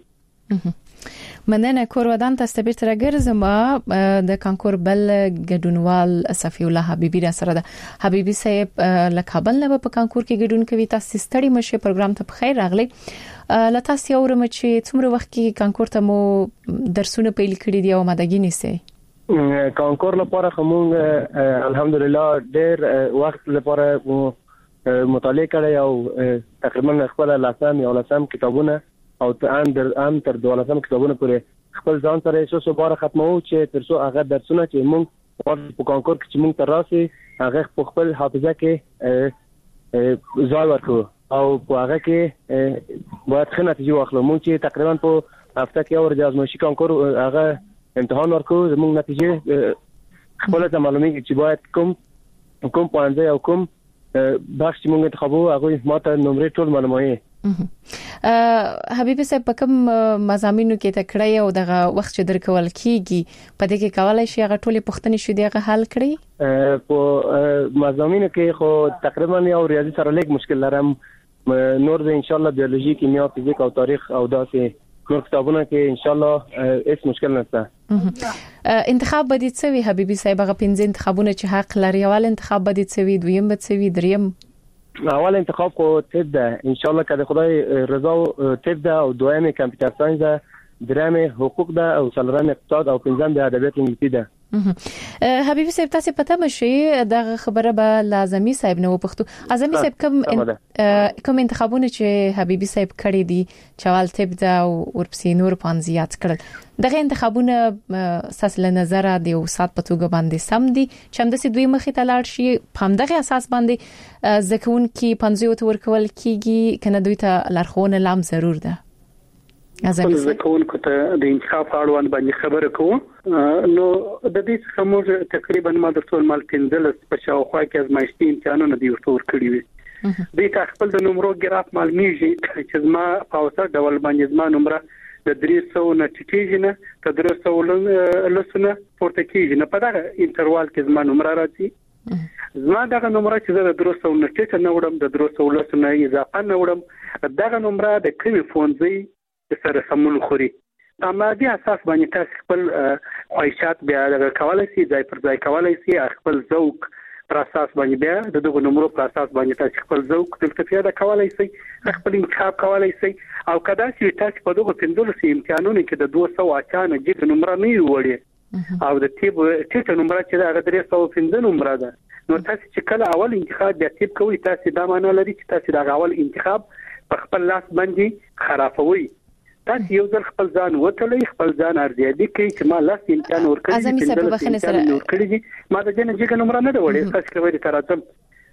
مننه کور ودان تاسو به تر ګرځم د کانکور بل ګډونوال صفی الله حبیبی را سره ده. حبیبی صاحب له کابل نه په کانکور کې ګډون کوي. تاسو ستړي مشه پروګرام ته بخیر راغلی. له تاسو یو ورم چې څومره وخت کې کانکور ته مو درسونه پیل کړی دی او مادګی نیسي؟ کانکور لپاره کوم الحمدلله ډېر وخت لپاره مطالعه کړی او تقریبا خپل لاسام یو لاسام کتابونه او ته ان در ام تر دولسم کتابونه پورې خپل ځان سره څو څو بار ختمو چې ترڅو هغه درسونه چې موږ په کانکور کې چې موږ تر راسي هغه په خپل حافظه کې ځای ورکو او په هغه کې باید ښه نتیجه واخلو. موږ چې تقریبا په هفته کې اور د ازمایښتي کانکور هغه امتحان ورکو موږ نتیجه خپل ته معلومیږي چې باید کوم کوم پوینځ او کوم بخش چې موږ انتخابو هغه ماته نمرې ټول معلوموي. حبیب صاحب په کوم مضامینو کې تکړه او دغه وخت چې درکول کیږي په دې کې کولای شي هغه ټولې پوښتنې شو دغه حل کړی؟ په مضامینو کې خو تقریبا یو ریاضي سره لیک مشکل لرم. نور د ان شاء الله بیولوژي کیمیا فزیک او تاریخ او داسې نور کتابونه کې ان شاء الله هیڅ مشکل نشته. انتخاب بدی څه وی حبیب صاحب هغه پنځه انتخابونه چې حق لري اول انتخاب بدی څه وی دویم به څه وی دریم؟ اول انتخاب خو طب ده ان شاء الله که د خدای رضا طب ده او دویم کمپیوټر ساينس ده دریم حقوق ده او څلورم اقتصاد او پنځم د ادبیات انګلیسي ده. حبیب صاحب تاسو پته مشي د خبره به لازمي صاحب نو پښتو اعظمي صاحب کوم کوم انتخابونه چې حبیب صاحب کړی دي چوال طب ده او ورپسې نور پانزيات کړل دغه انتخابونه اساس له نظر د وسات په توګه باندې سم دي چې هم د سې دوی مخې ته لاړ شي په همدغه اساس باندې ځکهون کې پنځه ور کول کیږي کنه دوی ته لارښوونه لام ضرور ده. ازمه ځکهونکو ته د انتخاب اړوند باندې خبره کوم. نو د دې څخه موږ تقریبا ما د ټول مال پنځلس په شاوخوا کې ازمایښتي امتحانونه دی ورته ورکړي وي. د تا خپل د نمبر ګراف معلومیږي چې زما په اوسط ډول باندې زما نمبر د درې سوه نه ټیټیږي نه تر درې سوه لسنه پورته کیږي نه په دغه انټروال کې زما نمبر راځي. زما دغه نمبر چې د درې سوه نه ټیټه نه وړم د درې سوه لسنه اضافه نه وړم دغه نمبر د کومي فونځي سره سمون خوري. اما دې اساس باندې تاسو خپل خواهشات بیا د کولای شي ځای پر ځای کولای شي خپل ذوق پر اساس باندې بیا د دغه نمبر پر اساس باندې تاسو خپل ذوق دلته پیدا کولای شي خپل انتخاب کولای شي او کدا چې تاسو په دغه پندول سي امتحانونو کې د دوه سوه اچانه جګ نمبر نه وړي او د تیب ټیټ نمبر چې د درې سوه پنځه نمبر ده نو تاسو چې کله اول انتخاب بیا تیب کوي تاسو دا معنی لري چې تاسو د اول انتخاب په خپل لاس باندې خرافوي. تاسو یو ځل خپل ځان وټلې خپل ځان ارزیابي کوي چې ما لاس امتحان ورکړی ازمي صاحب بخنه سره ورکړی ما د جن جګ نمبر نه وړي تاسو کوي تر اته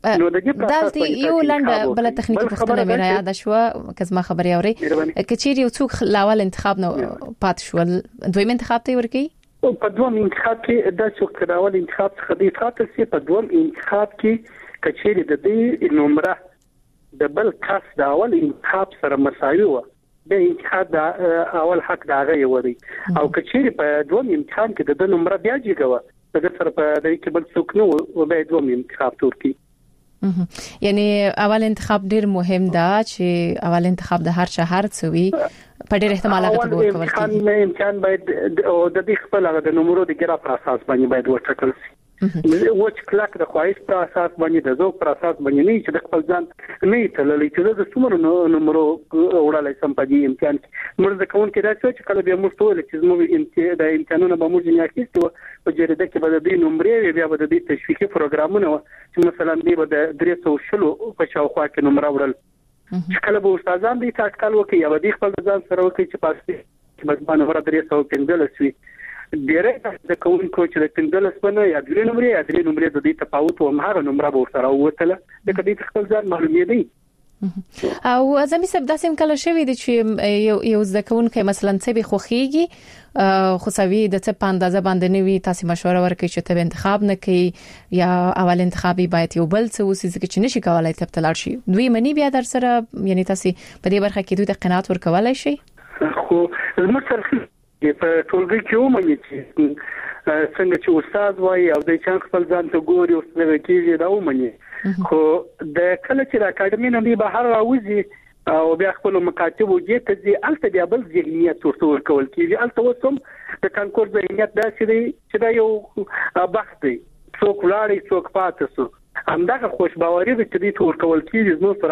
نو د دې دلته یو لنډه بل تخنیکی پوښتنه مې را یاد شوه که زما خبري اوري کچېری یو څوک لاول انتخاب نو پات شول دویم انتخاب ته ورکی په دوم انتخاب کې د څوک لاول انتخاب څخه د فاتح سي په دوم انتخاب کې کچېری د دې نمبر د بل کس د اول انتخاب سره مساوي و د انتخاب د اول حق دا غي وري او کچېری په دوم امتحان کې د نمبر بیا جګه د سره په دې کې بل څوک نو او به دوم انتخاب تورکی یعنی اول انتخاب ډیر مهم ده چې اول انتخاب د هر شهر څوي په ډیر احتمالات به ورکول کیږي امکان باید د دې خپل د نمبرو د ګرا پر اساس باندې باید ورټکل شي وڅ کلاک د خواهش پر اساس باندې د ذوق پر اساس باندې نه چې د خپل ځان نه تللی چې د څومره نمبرو وړلای سم په دې امکان مرزه کوون کې دا چې کله به موږ ټول چې موږ د امکانونو به موږ نه کېستو په جریده کې به د دې نمبرې بیا به د دې تشویقي پروګرامونه چې مثلا دی به د درې سوه شلو په شاوخوا کې نمبر وړل چې کله به استادان دې تاکل وکړي یا به خپل ځان سره وکړي چې پاسې چې مزبانه ور درې سوه پنځلس وي ډیره د کوونکو چې د پنځلس باندې یا درې نمبرې یا درې نمبرې د دې تفاوت او مهاره نمبر به سره وته د کدي خپل ځان معلومې دي او ازمي سب داسې کله شوی دي چې یو یو ځکهونکو مثلا څه به خوخيږي خو سوي د څه پاندازه باندې نوي تاسو مشوره ورکړي چې ته انتخاب نه کوي یا اول انتخابي باید یو بل څه وسې چې نشي کولای ته تلل شي دوی منی بیا در سره یعنی تاسو په دې برخه کې دوی د قناعت ورکولای شي خو زموږ په ټولګي کې ومني چې څنګه چې استاد وایي او د چا خپل ځان ته ګوري او څه کېږي دا ومني خو د کله چې د اکاډمي نه به بهر راوځي او بیا خپل مکاتب وجې ته ځي الته بیا بل ذهنیت ورته ورکول کېږي الته وسم د کانکور ذهنیت داسې دی چې دا یو بحث دی څوک ولاړی څوک پاتې سو همدغه خوشباوري د چې دې ورکول کېږي نو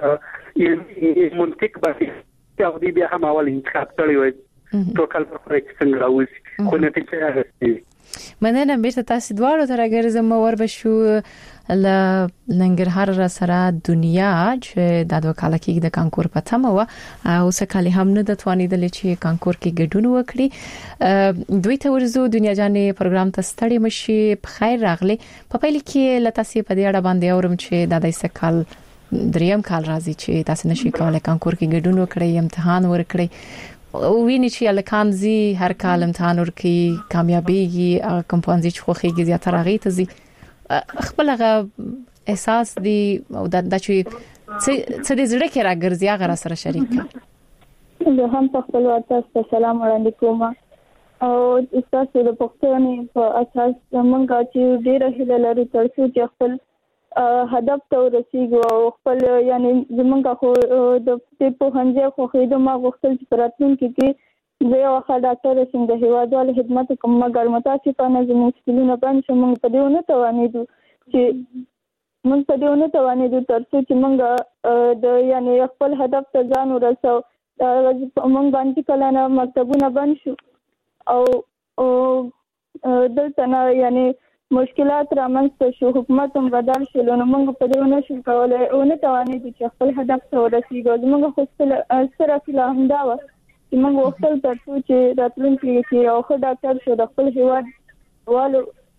سره منطق باندې او دې بیا هم اول انتخاب کړی وي ټوکل په پرېک څنګه راوځي خو نتیجه یې راځي مننه بیرته تاسو دواړو تر ګرځم ور بشو ل ننګرهار سره دنیا چې د دوه کال کې د کانکور په تمه و او سکه هم نه د توانیدل چې کانکور کې ګډون وکړي دوی ته ورزو دنیا جانې پروګرام ته ستړي مشي په خیر راغلي په پیل کې لته سي په دې اړه باندې اورم چې د دې سکل دریم کال راځي چې تاسو نشي کولای کانکور کې ګډون وکړي امتحان ورکړي او ویني چې الکان زی هر کال امتحان ورکي کامیابیږي کمپانزي چې خوخيږي زیاتره غي ته زی خپل هغه احساس دی او د چې څه دې زړه کې راګرځي هغه سره شریک کړه زه هم په خپل واسطه سلام وړاندې کوم او تاسو د پښتنې په اساس موږ چې ډېر هیله لرو ترڅو چې خپل هدف ته ورسیږو او خپل یعنی زمونږه خو د دې په هنځه خو خېدو ما غوښتل چې پراتون کې کې زه یو ښه ډاکټر شم د هیوادوالو خدمت کوم مګر متاسفانه زموږ سکلونه باندې موږ په دې نه توانېدو چې موږ په دې نه توانېدو ترڅو چې موږ د یعنی خپل هدف ته ځان ورسو دا موږ باندې کله نه مکتبونه بند شو او دلته نه یعنی مشکلات رامنځته شو حکومت هم بدل شو نو موږ په دې نه شو کولای او نه توانېدو چې خپل هدف ته ورسیږو موږ خو سره فلا هم دا و چې موږ وختل ترڅو چې راتلونکي کې یو ښه ډاکټر شو د خپل هیواد والو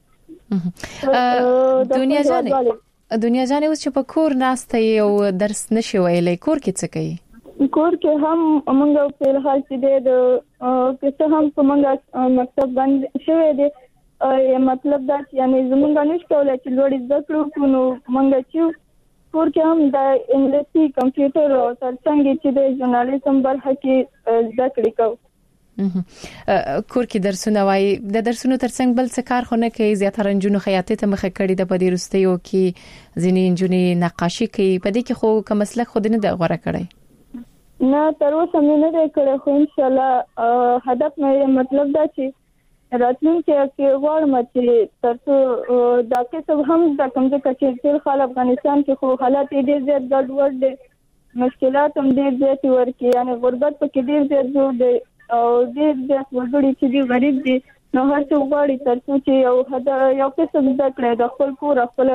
دنیا جانې دنیا جانې اوس چې په کور ناسته یو درس نشي ویلای کور کې څه کوي کور کې هم موږ په الحال چې د کیسه هم په موږ مکتب باندې شوې دي یا مطلب دا چې یعنی زمونږ نشو کولای چې لوړ زده کړو نو مونږ چې کور کې هم د انګلیسي کمپیوټر او ترڅنګ چې د ژورنالیزم برخه کې زده کړې کوو کور کې درسونه وای د درسونو ترڅنګ بل څه کار خونه کوي زیاتره انجونو خیاطۍ ته مخه کړي د پدې رستیو کې ځینې انجونې نقاشي کوي په دې کې خو کوم مسلک خود نه د غوړه کړي نه تر اوسه مې نه دی کړی خو ان شاء الله هدف مې مطلب دا چې راتلونکي کې غواړم چې ترڅو دا کسب هم د کوم ځای چې خال افغانستان کې خو حالات ډېر زیات ګډوډ دي مشکلات هم ډېر زیات ورکی یعنی غربت پکې ډېر زیات جوړ دی او ډېر زیات وګړي چې دي غریب دي نو هر څو غواړي ترڅو چې یو هدا یو کسب زده کړي د خپل کور خپل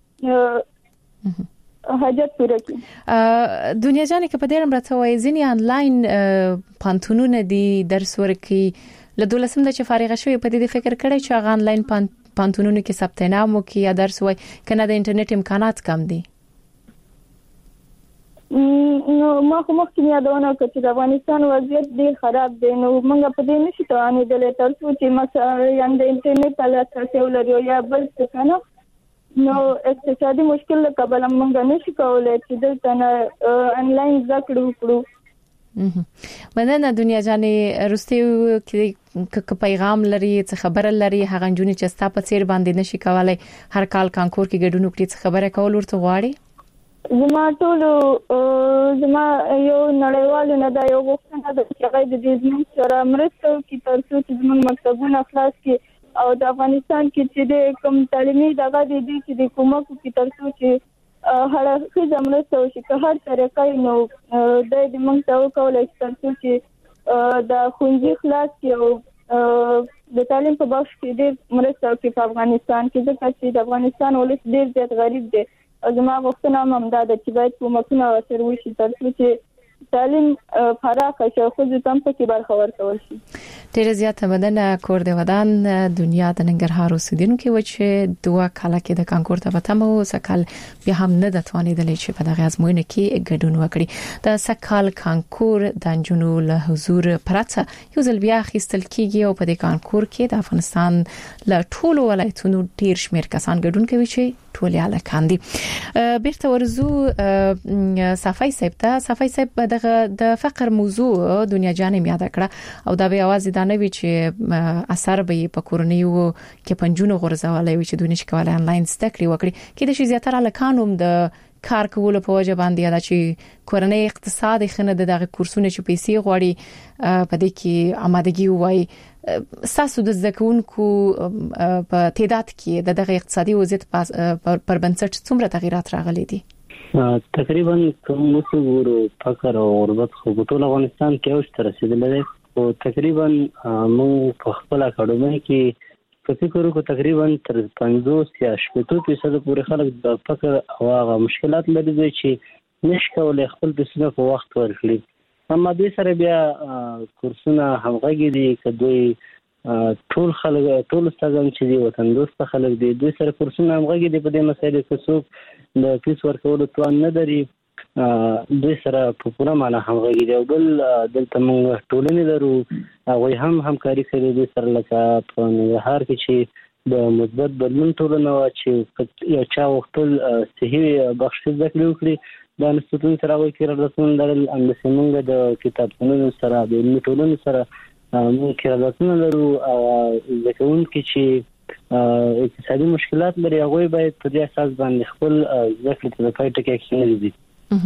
حاجت پوره کړي دنیا جانې کې په دې اړه راځوي ځینې انلاین پانتونونه دي درس ورکي له دولسم د چې فارغ شوی په دې فکر کړی چې هغه انلاین پانتونونو کې ثبت نام وکي یا درس وای کنه د انټرنیټ امکانات کم دي؟ نو ما خو مخکې یادونه کړې چې د افغانستان وضعیت ډیر خراب دی، نو موږ په دې نشو توانېدلې تر څو چې مثلا یان د انټرنیټ په لاسرسي ولرو یا بل څه کنه، نو اقتصادي مشکل له کبله موږ نشو کولای چې دلته نه انلاین زده کړو وکړو. مننه دنیا جانې رستي کې پیغام لري څه خبره لري هغه جونې چې ستا په څیر باندې نشي کولای هر کال کانکور کې ګډون وکړي څه خبره کول ورته غواړي؟ زما ټول زما یو نړیوال نه دا یو غوښتنه ده چې هغه د دې زموږ سره مرسته وکړي تر څو چې زموږ مکتبونه خلاص کړي او د افغانستان کې چې د کوم تعلیمي دغه دي چې د کومک وکړي تر څو چې هر څه مرسته وشي که هر طریقې نو د دې موږ ته وکولای شي تر څو چې د خوندي خلاص کړي او د تعلیم په بخش کې ډېر مرسته وکړي په افغانستان کې ځکه چې د افغانستان ولس ډېر زیات غریب دی. زما غوښتنه هم دا ده چې باید کومکونه ورسره وشي تر څو چې تعلیم پراخ شي او خو ځم په کې برخه ورکول شي. ډېر زیات مدنه کور د ودان دنیا د ننګرهار اوسیدونکو و چې دوه کاله کې د کانکور ته وتم او سکل بیا هم نه د توانیدلې چې په دغه ازموینه کې ګډون وکړي. د سکل کانکور د انجونو له حضور پرته یو ځل بیا خېستل کیږي او په دې کانکور کې د افغانستان له ټولو ولایتونو ډیر شمیر کسان ګډون کوي چې ټول یاله کاندي. بیرته ورزو صفای صاحب ته صفای صاحب دغه د فقر موضوع دنیا جانې یاد کړه او دا به आवाज دانه وی چې اثر به په کورنیو کې پنځونو غرزولای وي چې دونه شکواله انلاین زده کړې وکړي کې د شي زیاتره لکانوم د کار کولو په وجه باندې دا چې کورنۍ اقتصاد خنه دغه کورسونه چې پیسې غواړي په دې کې آمادګي وای ساسو د ذکرونکو په تعداد کې د دغه اقتصادي وضعیت پر بنسټ څومره تغیرات راغلي دي؟ تقریبا کوم څو فقر او غربت خو په ټول افغانستان کې اوس رسیدلی دی او تقریبا موږ په خپل اکاډمي کې په فکر وکړو تقریبا تر پنځوس یا شپږ فیصد پورې خلک د فقر او هغه مشکلات لري چې نشي کولای خپل پیسې په وخت ورکړي. اما دې سره بیا کورسونه همغږي دي چې دوی ټول خلک ټول استادان چې دي وطن دوست خلک دي دوی سره کورسونه همغږي دي په دې مسایلو کې څوک د فیس ورکولو توان نه لري دوی سره په پوره معنا همغږي دي او بل دلته موږ ټولنې لرو هغوی هم همکاري کوي دوی سره لکه په ننګرهار کې چې د مثبت بدلون ټولنه وه چې یو چا غوښتل صحي بخش زده کړې وکړي د انستیتوت سره هغوی قراردادونه لرل همداسې موږ د کتابتونونو سره د علمي ټولنو سره موږ قراردادونه لرو او زده کوونکي چې اقتصادي مشکلات لري هغوی باید په دې اساس باندې خپل زده کړې ته د پای ټکی کښېنوي.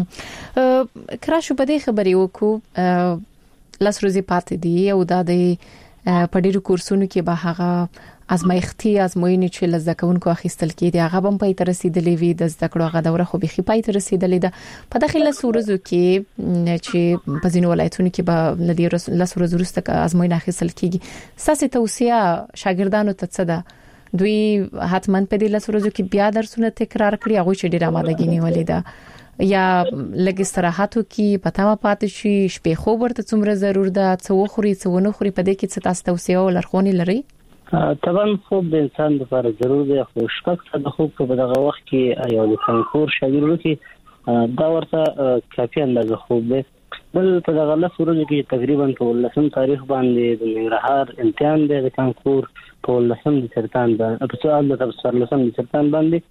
کراشو په دې خبرې وکړو لاس روزي پاتې دي او دا د په ډیرو کورسونو کې به هغه ازمایښتي ازموینې چې لزده کوونکو اخیستل کېدي هغه هم پای ته رسیدلې وي د زده کړو هغه دوره خو به پای ته رسیدلې ده په داخله سورزو کې چې په ځینو ولایتونو کې به لدی لاس ورځ وروسته ازموینه اخیستل کېږي ساسي توصيه شاګردانو ته څه ده دوی حتمن په دې لاس ورځو کې بیا درسونه تکرار کړي هغه چې ډیر آمادګي نیولې ده یا لګ استراحاتو کې پتاوه پاتې شي شپې خوب ورته څومره ضرور ده څو خوري څو نه خوري په دې کې څه تاسو توصيه او لارښوونې لري؟ طبعا خوب د انسان لپاره ضرور دی خو شپږ ساعته خوب په دغه وخت کې یو د کانکور شاګرد کې دا ورته کافي اندازه خوب دی. بل په دغه لاس ورځو کې تقریبا په لسم تاریخ باندې د ننګرهار امتحان دی د کانکور په لسم د سرطان باندې په سوال د تفسیر لسم د سرطان باندې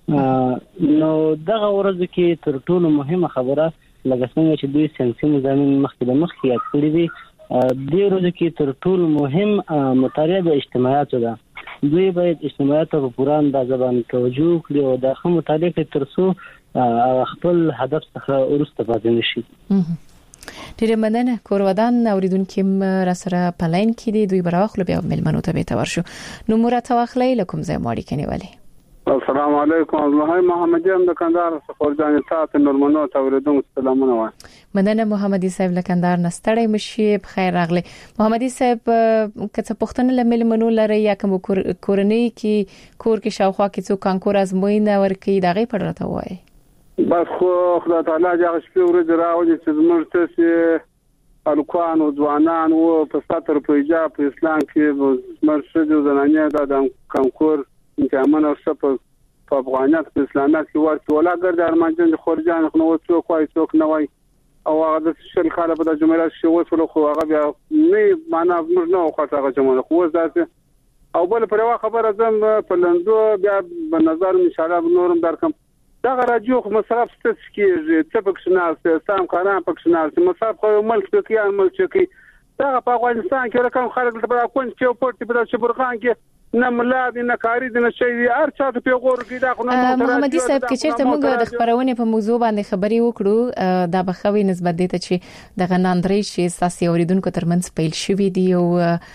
نو دغه ورځو کې تر ټولو مهمه خبره لکه څنګه چې دوی ساينسي مضامین مخکې د مخکې یاد کړی دي دې ورځو کې تر ټولو مهم مطالعه د اجتماعاتو ده. دوی باید اجتماعاتو په پوره اندازه باندې توجه وکړي او د خپل مطالعه کې تر څو خپل هدف څخه ورسته پاتې نشي. ډیره مننه کورودان اوریدونکو را سره پلاین کې دي دوی براخلو بیا ملمنو ته به تور شو نو مرته واخلې لکم زې ماړي کني ولی السلام علیکم الله محمد یم د کندهار څخه ورځان تاسو نورمنو ته اوریدونکو سلامونه وایم. مننه محمدي صاحب لکندار نستړی مشي بخیر راغلی. محمدي صاحب کڅ پښتنه لمل منو لري یا کوم کورنۍ کې کور کې شاوخوا کې څو کانکور ازموینه ورکې دغه پړته وای بس خو خدای تعالی هغه شپه ورځ راوړي چې زموږ ته الکوان او ځوانان او په ستر په ایجاب په اسلام کې مرشد او زنانه د کانکور امتحان او شپ په افغانیت په اسلامیت کې ورته ولا ګرځي ارمانجن خورجان خو نو څوک وای څوک نه وای او هغه د شل کاله په جمهوریت شو وسلو خو هغه بیا نه معنا موږ نه وخت هغه جمهوریت خو ځاته او بل پر یو خبره زم په لندو بیا په نظر ان شاء الله نورم درکم دا راجو خو مصرف ست کیږي څه پکښنال سام کاران پکښنال مصرف خو ملک کې ملک کې دا په افغانستان کې رقم خلک په کوم چې پورت په شبرغان کې نه ملاد نه کاری د نشي هر چا ته پیغور کې دا خو نه محمدي صاحب کې چیرته موږ د خبرونه په موضوع باندې خبري وکړو دا بخوي نسبت دي ته چې د غناندري چې ساسي اوریدونکو ترمنځ پیل شوې دي او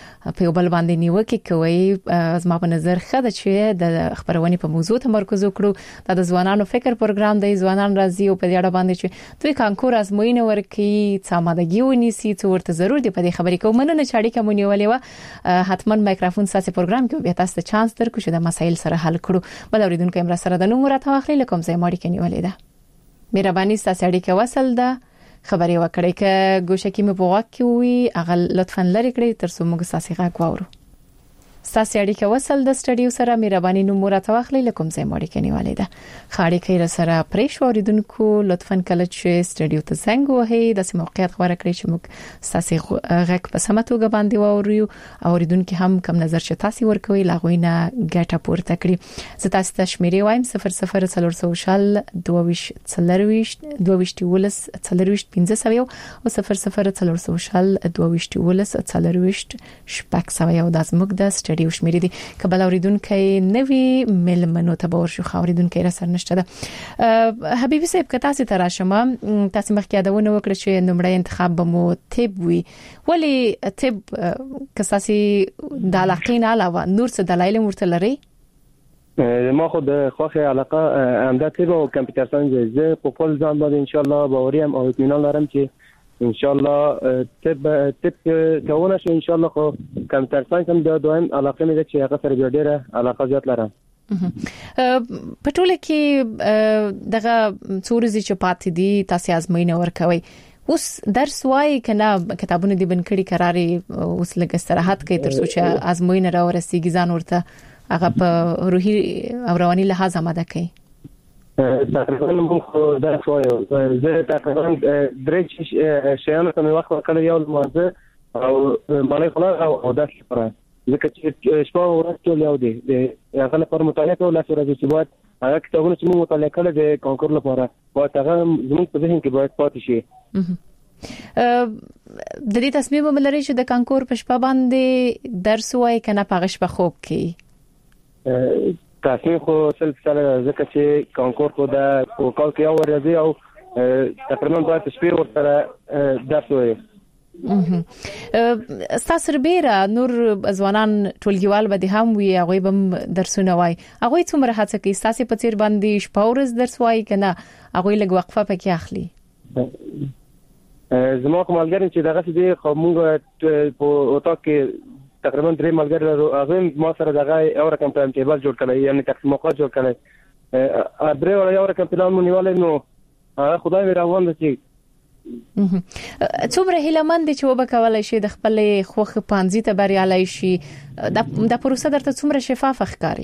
په بل باندې نیوکه کوي زما په نظر خده چې د خبرونه په موضوع تمرکز وکړو د ځوانانو فکر پروګرام د ځوانان راځي او په دې اړه باندې چې دوی کانکور ازموینه ورکي څه مادګي ونیسي څه ورته ضرور دي په دې خبرې کوم مننه چې اړیکه مونږ ولې و حتمان مایکروفون ساسي پروګرام کې تاسو ته چانس درکو چې د مسایل سره حل کړو بل اوریدونکو امر سره د نوم راته واخلي لکه ځای ماړي کني ولیدا مهرباني تاسو اړیکه وصل ده خبري وکړئ ک ګوشه کې مې بوغا کې وي اغل لطفا لری کړئ تر څو موږ تاسو غږ واورو تاسو اړیکه وصل د سټډیو سره مهرباني نوم راته واخلي لکه ځای ماړي کني ولیدا خاړي کې را سره پرېښ اوریدونکو لطفا کله چې سټډیو ته څنګه وهي د موقعیت غوړه کړی چې موږ تاسو غږ په سمتوګه باندې واورو اوریدونکو هم کم نظر چې تاسو ورکوي لاغوینه ګټه پورته کړی زه تاسو ته شمیرې وایم صفر صفر څلور شل دوه څلرويش دوه ولس څلرويش پنځه سوي او صفر صفر څلور شل دوه ولس څلرويش شپږ سوي او د زموږ د سټډیو شمیرې دي کبل اوریدونکو نوی ملمنو ته باور شو اوریدونکو را سره نشته ده حبيبي صاحب کتا سي تراشمه تاسو مخکې یادونه وکړه چې نمبر انتخاب به مو طب وي ولی طب کساسي د علاقې نه علاوه نور څه دلایل ورته لري ما خود خوخه علاقه عمده طب او کمپیوټر ساينس زه په خپل ځان باندې ان شاء الله باوریم او اطمینان لرم چې ان شاء الله طب طب کوونه شو ان شاء الله خو کمپیوټر ساينس هم د دویم علاقه مې چې هغه سره ډیره علاقه زیات لرم په ټوله کې دغه څورزي چې پاتې دي تاسو ازموینه ورکوي اوس درس وای کنه کتابونه دی بن کړي قراري اوس لګ استراحت کوي تر څو چې ازموینه را ورسیږي ځان ورته هغه په روحي او رواني لحاظ آماده کوي تقریبا موږ دا شوی زه تقریبا درې شیانو ته وخت ورکړی یو موضوع او مالي خلاص او داس لپاره ځکه چې شپه ورځ ټول یو دي هغه لپاره مطالعه کول لاسو راځي چې باید هغه کتابونه چې موږ مطالعه کړل د کانکور لپاره باید هغه زموږ په ذهن کې باید پاتې شي د دې تصمیم ملري چې د کانکور په شپه باندې درس وای کنه پغش په خوب کې تصمیم خو سلسله ځکه چې کانکور خو د کال کې اور راځي او تقریبا باید شپې ورته درس وایي ستاسو بیره نور ځوانان ټولګیوال به هم وي هغه به درسونه وای هغه څومره هڅه کوي تاسو په تیر باندې شپه ورځ درس وای کنه هغه لږ وقفه پکې اخلي زما کوم ملګری چې دغه دې خو موږ په اوتا کې تقریبا درې ملګری هغه ما سره دغه یو رقم ټایم ټیبل جوړ کړی یعنی تقسیمات جوړ کړی ا درې ولا یو رقم پلان مونږ نیولای نو هغه خدای مې راوند چې څومره هیلمند چې وبکولای شي د خپل خوخ پانځي ته بریالي شي د پروسه درته څومره شفاف ښکاري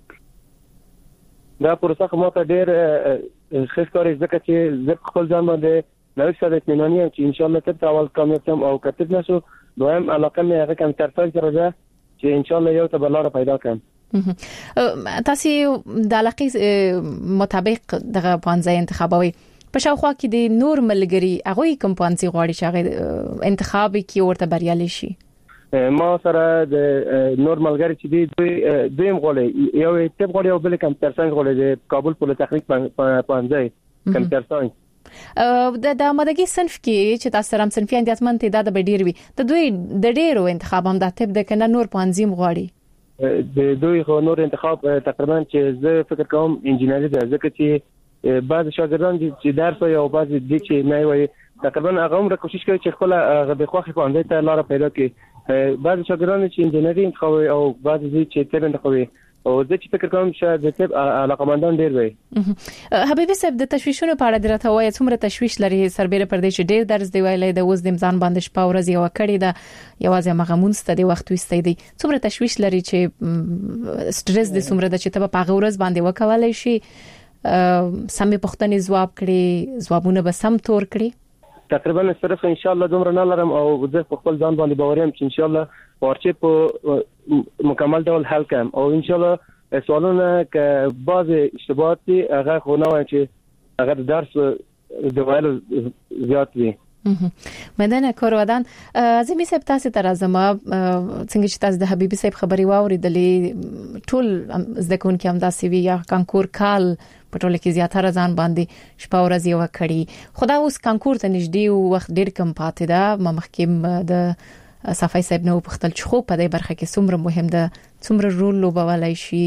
دا پروسه کومه ته ډېر ښکاري ځکه چې زه خپل ځان باندې نو څه د اطمینان یم چې ان شاء الله ته اول کامیاب شم او کتب نشو دویم علاقه مې هغه کمپیوټر ساينس راځي چې ان شاء الله یو ته بلاره پیدا کړم تاسو د علاقې مطابق دغه پانځه انتخابوي په شاوخوا کې د نور ملګری هغه کوم پانځي غواړي چې هغه انتخاب کې ورته بریالي شي ما سره د نور ملګری چې دی دوی دویم غواړي یو ته غواړي او بل کمپیوټر ساينس غواړي د کابل پولیټیکنیک پانځه کمپیوټر ساينس د د مدګي صنف کې چې تاسو سره صنفي انداتمن تعداد به ډیر وي د دوی د ډیرو انتخاب هم د طب د کنه نور پانځیم غواړي د دوی خو نور انتخاب تقریبا چې زه فکر کوم انجینری ده ځکه چې بعض شاګردان چې درس او بعض دي چې نه وي تقریبا هغه هم کوشش کوي چې خپل هغه د خوخي باندې ته لار پیدا کړي بعض شاګردان چې انجینری انتخاب او بعض دي چې طب انتخاب او زه چې فکر کوم چې د طب علاقمندان ډیر وي. حبیبي صاحب د تشویشونو په اړه درته وایي څومره تشویش لري سربېره پر دې چې ډیر درس دی ویلې د اوس د امتحان باندې شپه ورځ یو کړی دا یوازې مغمون ست دی وخت وستې دی څومره تشویش لري چې سټرس د څومره د چې ته په هغه ورځ باندې وکولای شي سمې پوښتنې ځواب کړي ځوابونه به سم تور کړي. تقریبا صرف ان شاء الله دومره نه لرم او زه په خپل ځان باندې باور یم چې ان شاء الله ورچې په مکمل ډول حل کوم او ان شاء الله سوالونه که بعض اشتباهات دي هغه خو نه وای چې هغه درس د ویلو زیات وي. مدنه کورودان زمي صاحب تاسو ته راځم څنګه چې تاسو د حبيبي صاحب خبري واوریدلې ټول زده کوونکي هم داسې وی یا کانکور کال په ټوله کې زیاتره ځان باندې شپه ورځ یو کړی خدا اوس کانکور ته نږدې وخت ډیر کم پاتې ده مخکې د صفای صاحب نو پختل چې خو په دې برخه کې څومره مهم ده څومره رول لوبولای شي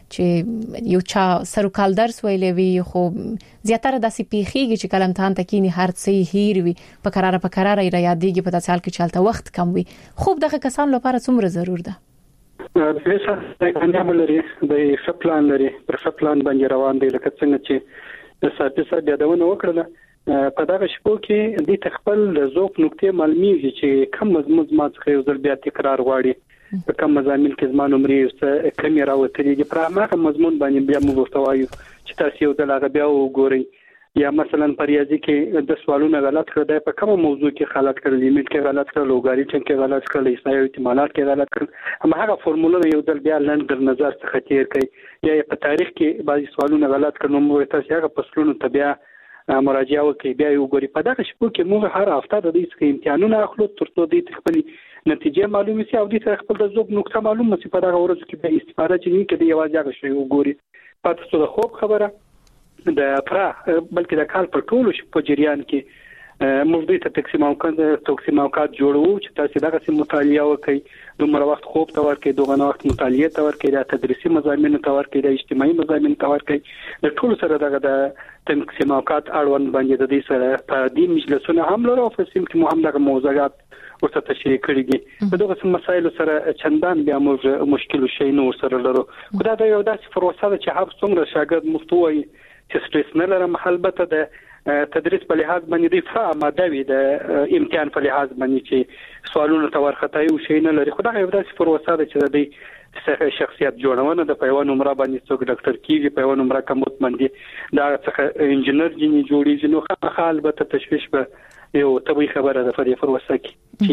چې یو چا سرکال درس ویلې وي خو زیاتره داسې پیخيږي چې کلم ته تکینی هر څه هیر وي په قرار په قرار را یادېږي په تاسو کې چالتہ وخت کم وي خو دغه کسان لپاره څومره ضرور ده. د دې څه لري د خپلان لري پر خپلان باندې روان دي لکه څنګه چې د ساتي سره یادونه وکړه په دغه شپو کې د تخپل ذوق نقطې معلومیږي چې کم مضمون ما څخه یو ځل بیا تکرار غواړي په کم مضامین کې زما نمرې څه کمی راوتلې دي پر هغه مضمون باندې بیا موږ ورتوایو چې تاسو یو ځل هغه بیا وګورئ یا مثلا په ریاضي کې د سوالونو غلط کړل په کومه موضوع کې غلط کړل لیمټ کې غلط کړل لوګاریتم کې غلط کړل احصایي احتمالات کې غلط کړل هم هغه فرموله یو ځل بیا لاندې نظر څخه تیر کړئ یا په تاریخ کې بعضي سوالونه غلط کړل نو موږ تاسو هغه فصلونو ته بیا مراجعه وکړي بیا یو غوري په دغه شپو کې موږ هر هفته د دې څخه امتحانونه اخلو ترڅو د خپل نتیجه معلومه شي او د خپل د ذوق نقطه معلومه شي په دغه ورځ کې به استفاده چي کې د یوازې هغه شی وګوري پاتې څه د خوب خبره د فرا بلکې د کال په ټولو په جریان کې موږ د تقسیم اوقات تقسیم اوقات جوړو چې تاسو دغه سم مطالعه وکړئ دومره وخت خوب ته ورکړئ دوغه وخت مطالعه ته ورکړئ د تدریسي مضامین ته ورکړئ د اجتماعي مضامین ته ورکړئ د ټول سره دغه د تقسیم اوقات اړوند باندې د دې سره په دې مجلسونه هم لرو په سیم کې مهم دغه موضوعات ورته تشریح کړي دي په دغه مسایلو سره چندان بیا موږ مشکل شي نو سره لرو خدای دا یو داسې پروسه ده چې هر څومره شاګرد مفتوي چې سټریس نه لرم البته د تدریس په لحاظ باندې د فهم مادوي د امتحان په لحاظ باندې چې سوالونه تورختای او شي نه لري خدای یو داسې پروسه ده چې د شخصیت جوړونه د پیوان عمره باندې څوک ډاکټر کیږي پیوان عمره کومت باندې دا څخه انجنیر جنې جوړیږي نو خامخا البته تشویش به یو طبي خبره ده په دې پروسه کې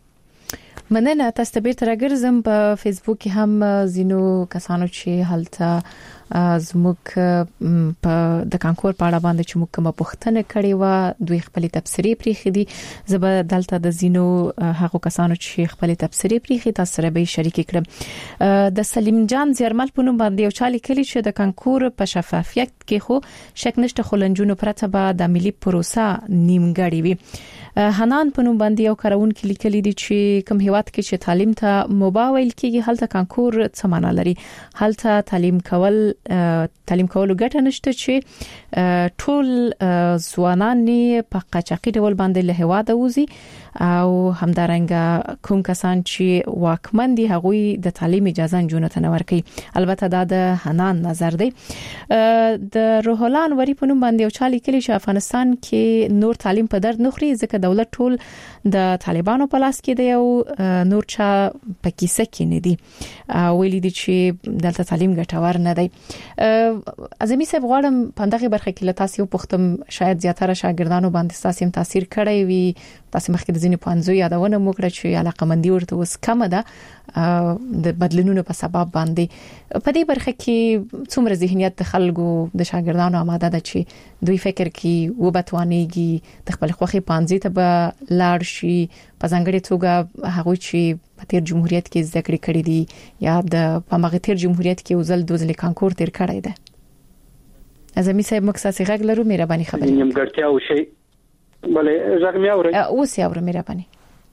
چې مننه تاسو ته بیرته راګرځم په فیسبوک کې هم زینو کسانو چې هلته زموږ په د کانکور په اړه باندې چې موږ کومه پوښتنه کړې و دوی خپل تفسیری پریخي دي زبر دلته د زینو هغه کسانو چې خپل تفسیری پریخي تاسو سره به شریک کړم د سلیم جان زیرمل په نوم باندې یو چالي کلی چې د کانکور په شفافیت کې خو شک نشته خلنجونو پرته به د ملي پروسه نیمګړی وي حنان په نوم باندې یو کارون کې لیکلي دي چې کوم هیواد کې چې تعلیم ته موبایل کې هلته کانکور څه معنا لري هلته تعلیم کول تعلیم کولو ګټه نشته چې ټول ځوانان په قاچاقي ډول باندې له هواده وځي او همدارنګه کوم کسان چې واکمن دي هغوی د تعلیم اجازه جوړ نه ورکي البته دا د حنان نظر دی د روحلان وری په نوم باندې یو چالي کلی چې افغانستان کې نور تعلیم په درد نخري ځکه دولت ټول د طالبانو په لاس کې دی او نور چا په کیسه کې نه دي ویلي دي چې دلته تعلیم ګټور نه دی اعظمي صاحب غواړم په دغه برخه کې لته تاسو پوښتم شاید زیاتره شاګردانو باندې تاسو هم تاثیر کړی وي تاسو مخکې د ځینې پوهنځو یادونه مو کړه چې علاقمندي ورته اوس کم ده د بدلونونو په سبب باندې په دې برخه کې څومره ذهنیت د خلکو د شاګردانو آماده ده چې دوی فکر کوي وبتوانيږي د خپل خوخي پانځي ته به لاړ شي په ځانګړي توګه هغه چې په تیر جمهوریت کې زده کړې کړې دي یا د پامغه تیر جمهوریت کې وزل دوزل کانکور تیر کړی ده اعظمي صاحب مقصد غږ لرو مهرباني خبرې نیم ګټیا او شي بلې زغ مې اوري اوس یې اورم مهرباني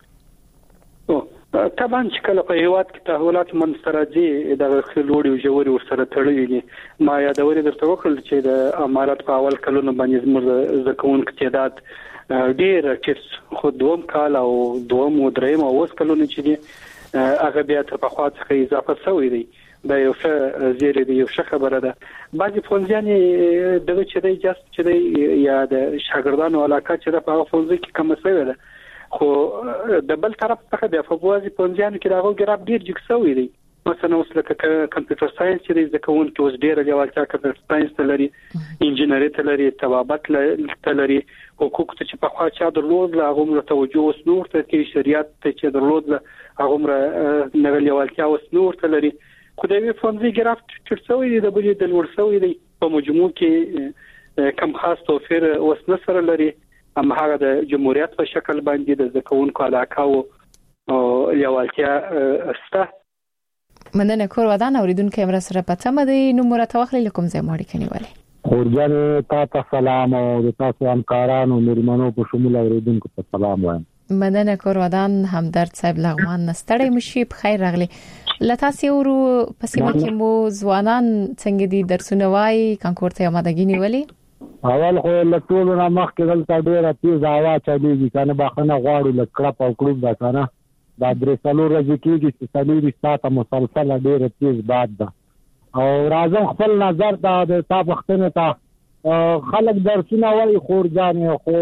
او طبعا چې کله په هیواد کې تحولات منسترځي د خلوړي او جوړي ورسره تړلي دي ما یادوري درته وکړل چې د امارات په اول کلونو باندې زموږ ځکون کې تعداد ډېر چې خو دوم کال او دوم او دریم او اوس کلونه چې دي هغه بیا تر په خوا څخه اضافه شوی دی د یو څه زیری دی یو څه خبره ده. بعضی فونځیان دغه چې دی جست چې دی یا د شاګردانو علاقه چې د په فونځ کې کوم څه ده، خو د بل طرف څخه د فوازي فونځیان کې راغو ګراب ډیر جګسوي دی. مثلا اوس لکه کمپیوټر ساينس چې د ځکون کې اوس ډیر لیوالتیا کمپیوټر ساينس ته لري، انجینری ته لري، طبابت ته لري، حقوق ته چې په خوا چا درلود لا هغه توجه اوس نور ته کې شریعت ته چې درلود لا هغه نه لیوالتیا اوس نور ته لري. خو د وی فونځي ګرافت چرڅوي دی د بلی د ورسوي دی په مجموع کې کم خاص توفیر اوس نه سره لري. هم هغه د جمهوریت په شکل باندې د ځکون کو علاقه او لیوالتیا استه. مننه کور ودان اوریدونکو امر سره پته مده نو مرته وخت لکم زه ماړی کني ولی خورجان تاسو سلام او تاسو همکارانو مېرمنو په شمول اوریدونکو ته سلام وایم. مننه کور ودان همدرد صاحب لغمان نستړی مشي په خیر راغلی. لته سیورو پسې مکه مو ځوانان څنګه دي درسونه وای کانکور ته آمادګی نیولې؟ اول خو لټول نه مخ کې دلته ډیره تیز هوا چلیږي کنه باخنه غواړي لکړه په کړوب دا کنه دا درې څلور ورځې کېږي چې څلوري ساعته مسلسل ډیره تیز باد ده او راځم خپل نظر دا د تاسو وختونه ته خلک درسونه وایي خورجان خو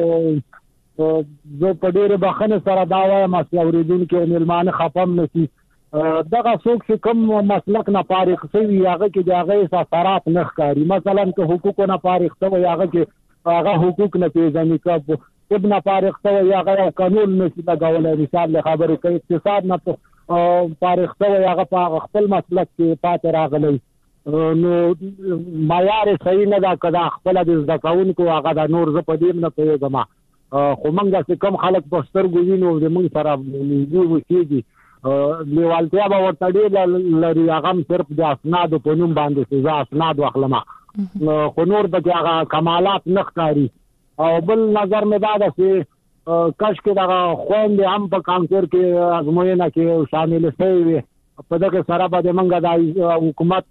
زه په ډیره بخنه سره دا وایم چې اوریدونکو ملمانه خپم نشي دغه څوک چې کوم مسلک نه فارغ شوی هغه کې دغه اثرات نه ښکاري. مثلا که حقوق نه فارغ شوی هغه کې هغه حقوق نه پیژني، که ابن فارغ شوی هغه قانون نشي لګولای، مثال له خبرې کوي اقتصاد نه فارغ شوی هغه په خپل مسلک کې پاتې راغلی نو معیار صحیح نه دا کدا خپل د ځکاونکو هغه د نور ز په دې نه پیژما. خو موږ چې کوم خلک په سترګو وینو د موږ سره نیږي وکیږي لیوالتیا به ورته ډېر لري، هغه هم صرف د اسنادو په نوم باندې چې زه اسناد واخلم خو نور به هغه کمالات نه ښکاري. او بل نظر مې دا ده چې کاش کې دغه خویندې هم په کانکور کې ازموینه کې شامل شوي وي. په دغه سره به موږ د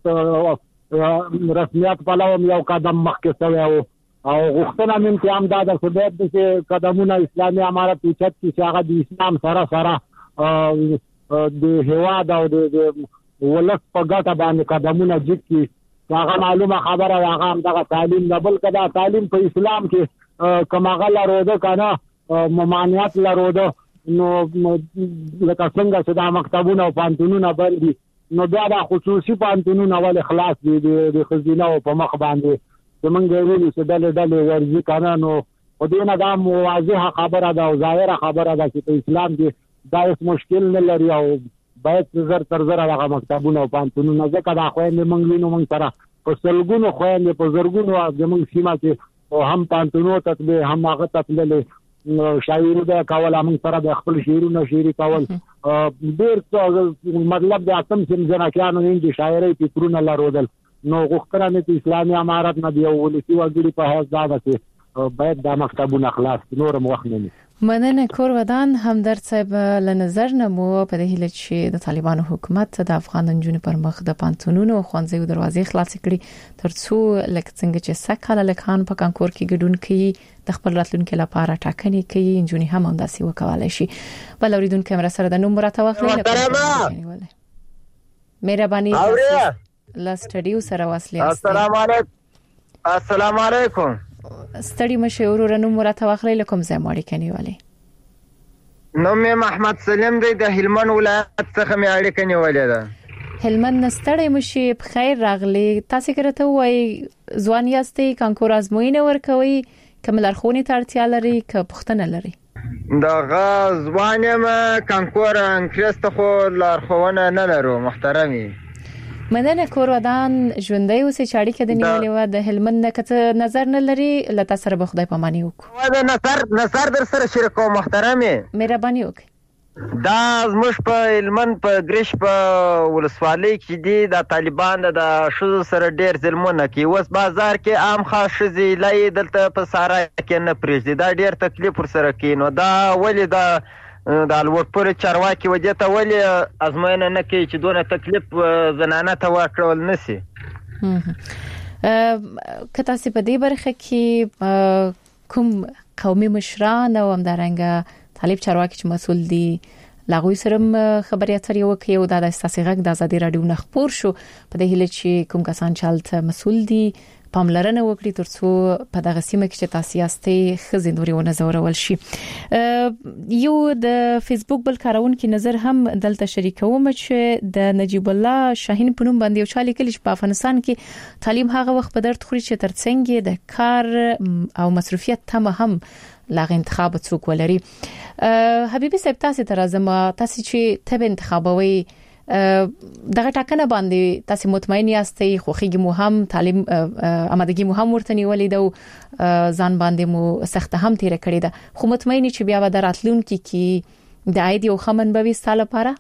حکومت رسمیت پلوم یو قدم مخکې شوی و او غوښتنه مې چې هم دا ده چې باید چې قدمونه اسلامي امارت اوچت کړي چې هغه د اسلام سره سره د هیواد او د ولس په ګټه باندې قدمونه جګ کړي. هغه معلومه خبره هغه هم دغه تعلیم د بل کدا تعلیم په اسلام کې کوم هغه لرو کنه ممانعت لرو نو لکه څنګه چې د مکتبونو او پانتونونو باندې نو بیا د خصوصي پانتونونو ول خلاص دي د خزینه په مخ باندې زمونږ ویلي چې ډلې ډلې ورځي کنه نو په دې نه دا واضحه خبره ده او ظاهره خبره ده چې په اسلام کې دا هیڅ مشکل نه لري او باید زر تر زر هغه مکتبونه او پانتونونه ځکه دا خويندې موږ وینو موږ سره په سلګونو خويندې په زرګونو زموږ سیمه کې هم پانتونو ته هم هغه ته شاعري دا کول موږ سره د خپل شعرونو شعري کول ډېر مطلب د اتم سم جنکانو انجی شاعري فکرونه لرودل. نو غوښتنه نه اسلامي امارت نه دی ولسی وګړي په هغه ځای کې باید د مکتبونو خلاص نورم وخت نه. مننه کور ودان همدرد صاحب لنظر نمو په دې هله چې د طالبانو حکومت د افغان نجونو پر مخ د پانتونونو خوانځي دروازې خلاص کړي ترڅو لکه څنګه چې سکهاله لکان په کانکور کې ګډون کوي د خپل راتلونکو لپاره ټاکنې کوي نجونې هم همداسي وکولای شي. بل اوریدونکو کیمرا سره د نوم راته واخلئ مهرباني لا سټډیو سره واسلې. السلام علیکم. السلام علیکم. ستړي مشورو رنو مرته واخلې لکم زه ماړی کني والی. نو مې محمد سلیم دی د هلمند ولایت څخه مې اړیکه نیولې ده. هلمند نستړی مشي په خیر راغلی. تاسو کرته وای ځوان یاستئ کانکور ازموینه ورکوي کوم لارښوونې ته اړتیا لري که پوښتنه لري؟ دغه ځوان یم کانکور انګلیس ته خو لارښوونه نه لرو محترمي. مننه کور ودان ژوندۍ اوسې چاړي کې د نیولې و د هلمند کته نظر نه لري لته سره به خدای پاماني وکړو. دا نظر نظر در سره شریکو محترمي مهرباني وکړئ. دا زموږ په هلمند په ګریش په ولسوالۍ کې دي د طالبان د شذو سره ډیر ظلمونه کوي. اوس بازار کې عام خاص شذي لای دلته په سارا کې نه پریږدي دا ډیر تکلیف ور سره کوي. نو دا ولې دا د الوتپور چارواکي وجه ته ولې ازموینه نه کوي چې دونه تکلیف زنانه ته ورکړل نشي؟ که تاسو په دې برخه کې کوم قومي مشران او همدارنګه طالب چارواکي چې مسول دي لاغوي سره خبري اترې وکړي او د اساسي غږ د ازادي رادیو نخبور شو په دې هله چې کوم کسان چالت مسول دي پاملرنه وکړي ترڅو په دغه سیمه کې چې تاسو یاستئ خزینوري ونه زورول شي. یو د فیسبوک بل کارونکو نظر هم دلته شریکوم چې د نجیب الله شاهین په نوم باندې یو چالي کلی چې په افغانستان کې تعلیم هغه وخت په درد خوري چې ترڅنګ د کار او مصرفیت تم هم لاغ انتخاب څوک ولري. حبیبي صاحب تاسو تر ازما تاسو چې تب انتخابوي دغه ټاکنه باندې تاسو مطمئن یاستئ خو خېګي مو هم تعلیم آمادګي مو هم ورته نیولې ده ځان باندې مو سخت هم تیر کړی ده خو مطمئن چې بیا به دراتلونکي کې د عید یو خمن به وستاله لپاره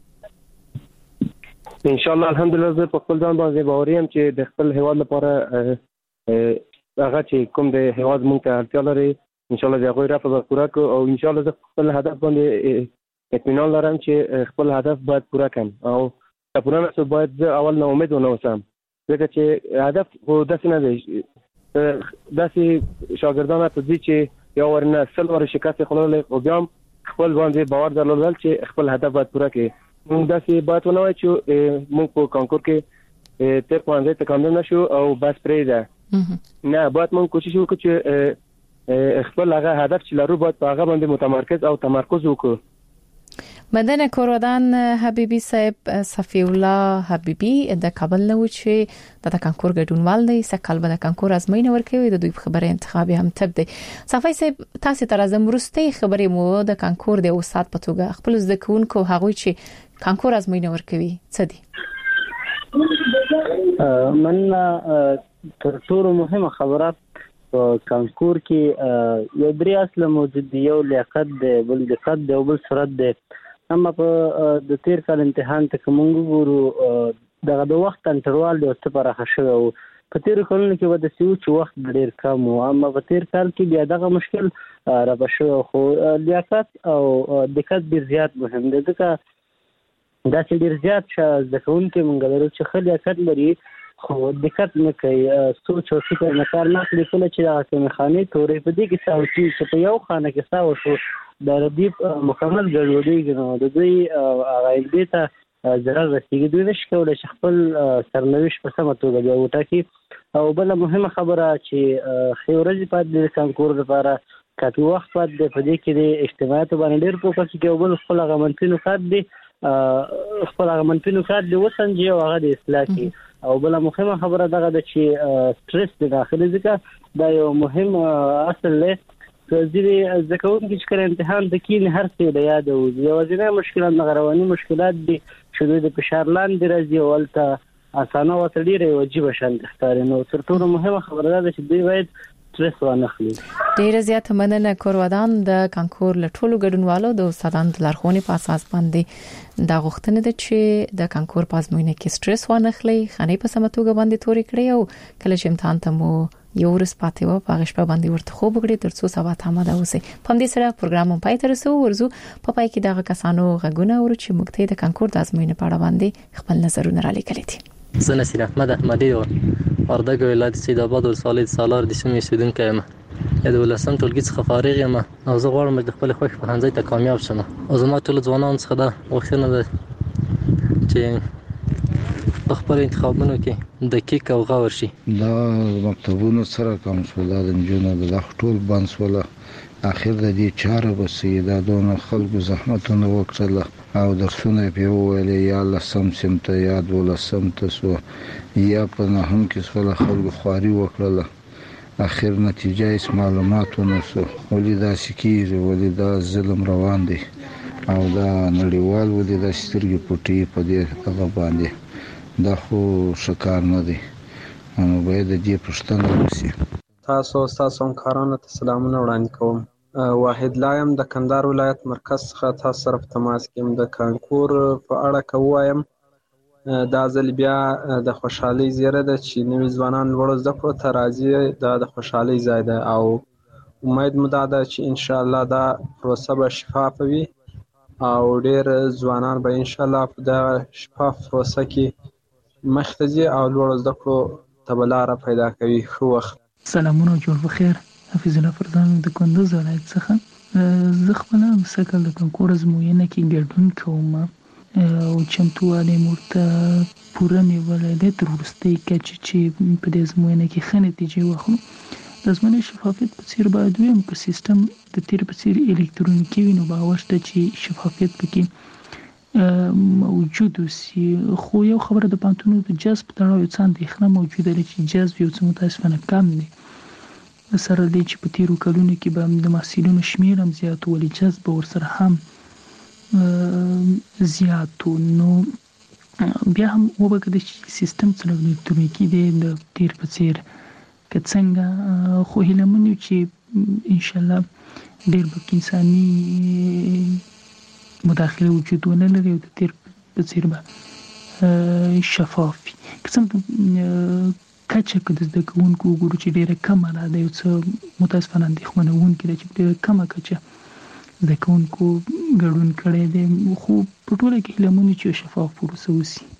ان شاء الله الحمدلله زه په خپل ځان باندې باور یم چې د خپل هیواد لپاره هغه چې کوم د هیواد مونږ ته اړتیا لري ان شاء الله د غوړه په پوره کو او ان شاء الله زه خپل هدف باندې اطمینان لرم چې خپل هدف باید پوره کړم او پوره نه باید زه اول نه امید ونه اوسم ځکه چې هدف خو داسې نه دی داسې شاګردان ته دي چې یو ورنه سل ور شکایت خلل او بیا خپل باندې باور درلودل چې خپل هدف باید پوره کړي. موږ داسې باید ونه وای چې موږ په کانکور کې تر پوهنځي ته کاندید نشو او بس پرې ده نه باید موږ کوشش وکړو چې خپل هغه هدف چې لرو باید په هغه باندې متمرکز او تمرکز وکړو. مدن کورودان حبیبی صاحب صفی الله حبیبی د کابل نو چې د کانکور ګډونوال دی سکهال به د کانکور ازموینه ورکوي د دوی خبره انتخابي هم تب دی. صفی صاحب تاسو تر ازم ورسته خبرې مو د کانکور د استاد په توګه خپل زده کوونکو هغه چې کانکور ازموینه ورکوي څه دي؟ من تر ټولو مهمه خبره په کانکور کې یو درې اصل موجود دی یو لیاقت دی بل دقت دی او بل سرعت دی. اما په د تیر کال امتحان ته کوم ګورو دغه د وخت انټروال دی څه پرخه شوی او په تیر کلونو کې به د سیو چې وخت ډیر کم و اما په تیر کال کې بیا دغه مشکل را بشو خو لیاقت او دقت ډیر زیات مهم دی ځکه دا چې ډیر زیات ځکه چې موږ لرو چې خل لیاقت لري خو دقت نه کوي سوچ او فکر نه کار نه کوي کله چې هغه مخانه تورې په دې کې څاو چې په یو خانه کې څاو شو د ردیب مکمل ګډوډي نو د دوی هغه دې ته ضرر رسیږي دوی نشي کولای چې خپل سرنوشت په سمه توګه دی وټاکي او بل مهمه خبره چې خیورځي په دې کانکور لپاره کافي وخت په دې کې د اجتماعات باندې ډېر فوکس کوي او بل خپل هغه منفي نقاط دي خپل هغه منفي نقاط دي وسنجي او هغه د اصلاح کی او بل مهمه خبره دغه د چې سټرس د داخلي ځکه دا یو مهم اصل له ځینې ځکهون کې چې کله امتحان د کین هر څه د یاد او یوازینی مشکلات د غرواني مشکلات دي چې د فشار لاندې راځي او البته اسانه او ډیره واجب شان ښکاري نو تر ټولو مهمه خبره ده چې دوی باید سټرس ونخلي. ډیره زیات مننه کورودان د کانکور لټولو ګډونوالو د استادانو د لارښوونې په اساس باندې دا غوښتنه ده چې د کانکور په ازموینه کې سټرس ونخلي خاني په سمتوګه باندې توري کړی او کله چې امتحان ته مو یو ورځ پاتې و په غشپه باندې ورته خوب وکړي ترڅو سبا ته آماده اوسئ. په دې سره پروګرام هم پای ته رسو ورزو په پای کې دغه کسانو غږونه ورو چې موږ ته د کانکور د ازموینې په اړه باندې خپل نظرونه را لیکلي دي. زه نصیر احمد احمدی و وردګ ولایت سید آباد ولسوالۍ سالار د سیمې اوسیدونکی یم. د ولسم ټولګي څخه فارغ یم او زه غواړم چې خپل خوښ پوهنځي ته کامیاب شم. او زما ټول ځوانان څخه دا غوښتنه ده چې په خپل انتخابونو کې دقیق او غور شي. دا مکتبونو سره کوم سوال د جنونو د ټول بانسوله اخر د دې چاره وسیدادونه خلکو زحمتونه وکړل او درسونه په ویلې یا لسم سمته یاد ولسم تاسو یا په نه هم کې سوال خلکو خواري وکړل اخر نتیجه اس معلوماتونه سو ولیدا سکیر ولیدا ظلم روان دي او دا نړیوال ولیدا سترګې پټي په دې هغه باندې دا خو شکار نه دي نو باید دې پښتنه وسی. تاسو تاسو همکارانو ته سلامونه وړاندې کوم. واحد لایم د کندهار ولایت مرکز څخه تاسو سره په تماس کې د کانکور په اړه کوم. دا ځل بیا د خوشحالي زیره ده چې نوي ځوانان لوړ زده کړو ته راځي دا د خوشحالي ځای ده او امید مو دا ده چې ان شاء الله دا پروسه به شفاف وي او ډیر ځوانان به ان شاء الله په دا شفاف پروسه کې مخته ځي او لوړ زده کړو ته بلاره پیدا کوي. ښه وخت. سلامونه جوړ بخیر. حفیظ الله فردان د کندوز ولایت څخه زه خپل سکه د کنکور ازموینه کې ګډون کوم او چمتووالی مرته پوره نیولای دی تر وروستۍ کچې چې په دې ازموینه کې ښه نتیجې واخلو. د ازموینې شفافیت په څیر باید وي، که سیستم د تیر په څیر الکترونیکي وي نو باور شته چې شفافیت پکې موجود وي. خو یو خبره د پوهنتونونو د جذب په تړاو یو څه اندېښنه موجوده ده چې جذب یو څه متاسفانه کم دی سره دی چې په تیرو کلونو کې به د محصلینو شمیر هم زیات و، ولې جذب به ورسره هم زیات و. نو بیا هم وبکده چې سیستم څه الکترونیکي دی د تیر په څیر که څنګه، خو هیله من یو چې انشاءالله ډېر به انساني مداخله وجود ونه لري او د تیر په څیر به شفاف وي. که څنګه کچه که د زده کوونکو وګورو چې ډېره کمه ده، د یو څه متاسفانه اندېښمنوونکې ده چې ډېره کمه کچه زده کوونکو ګډون کړی دی، خو په ټوله کې هیله من چې شفاف پروسه وسي.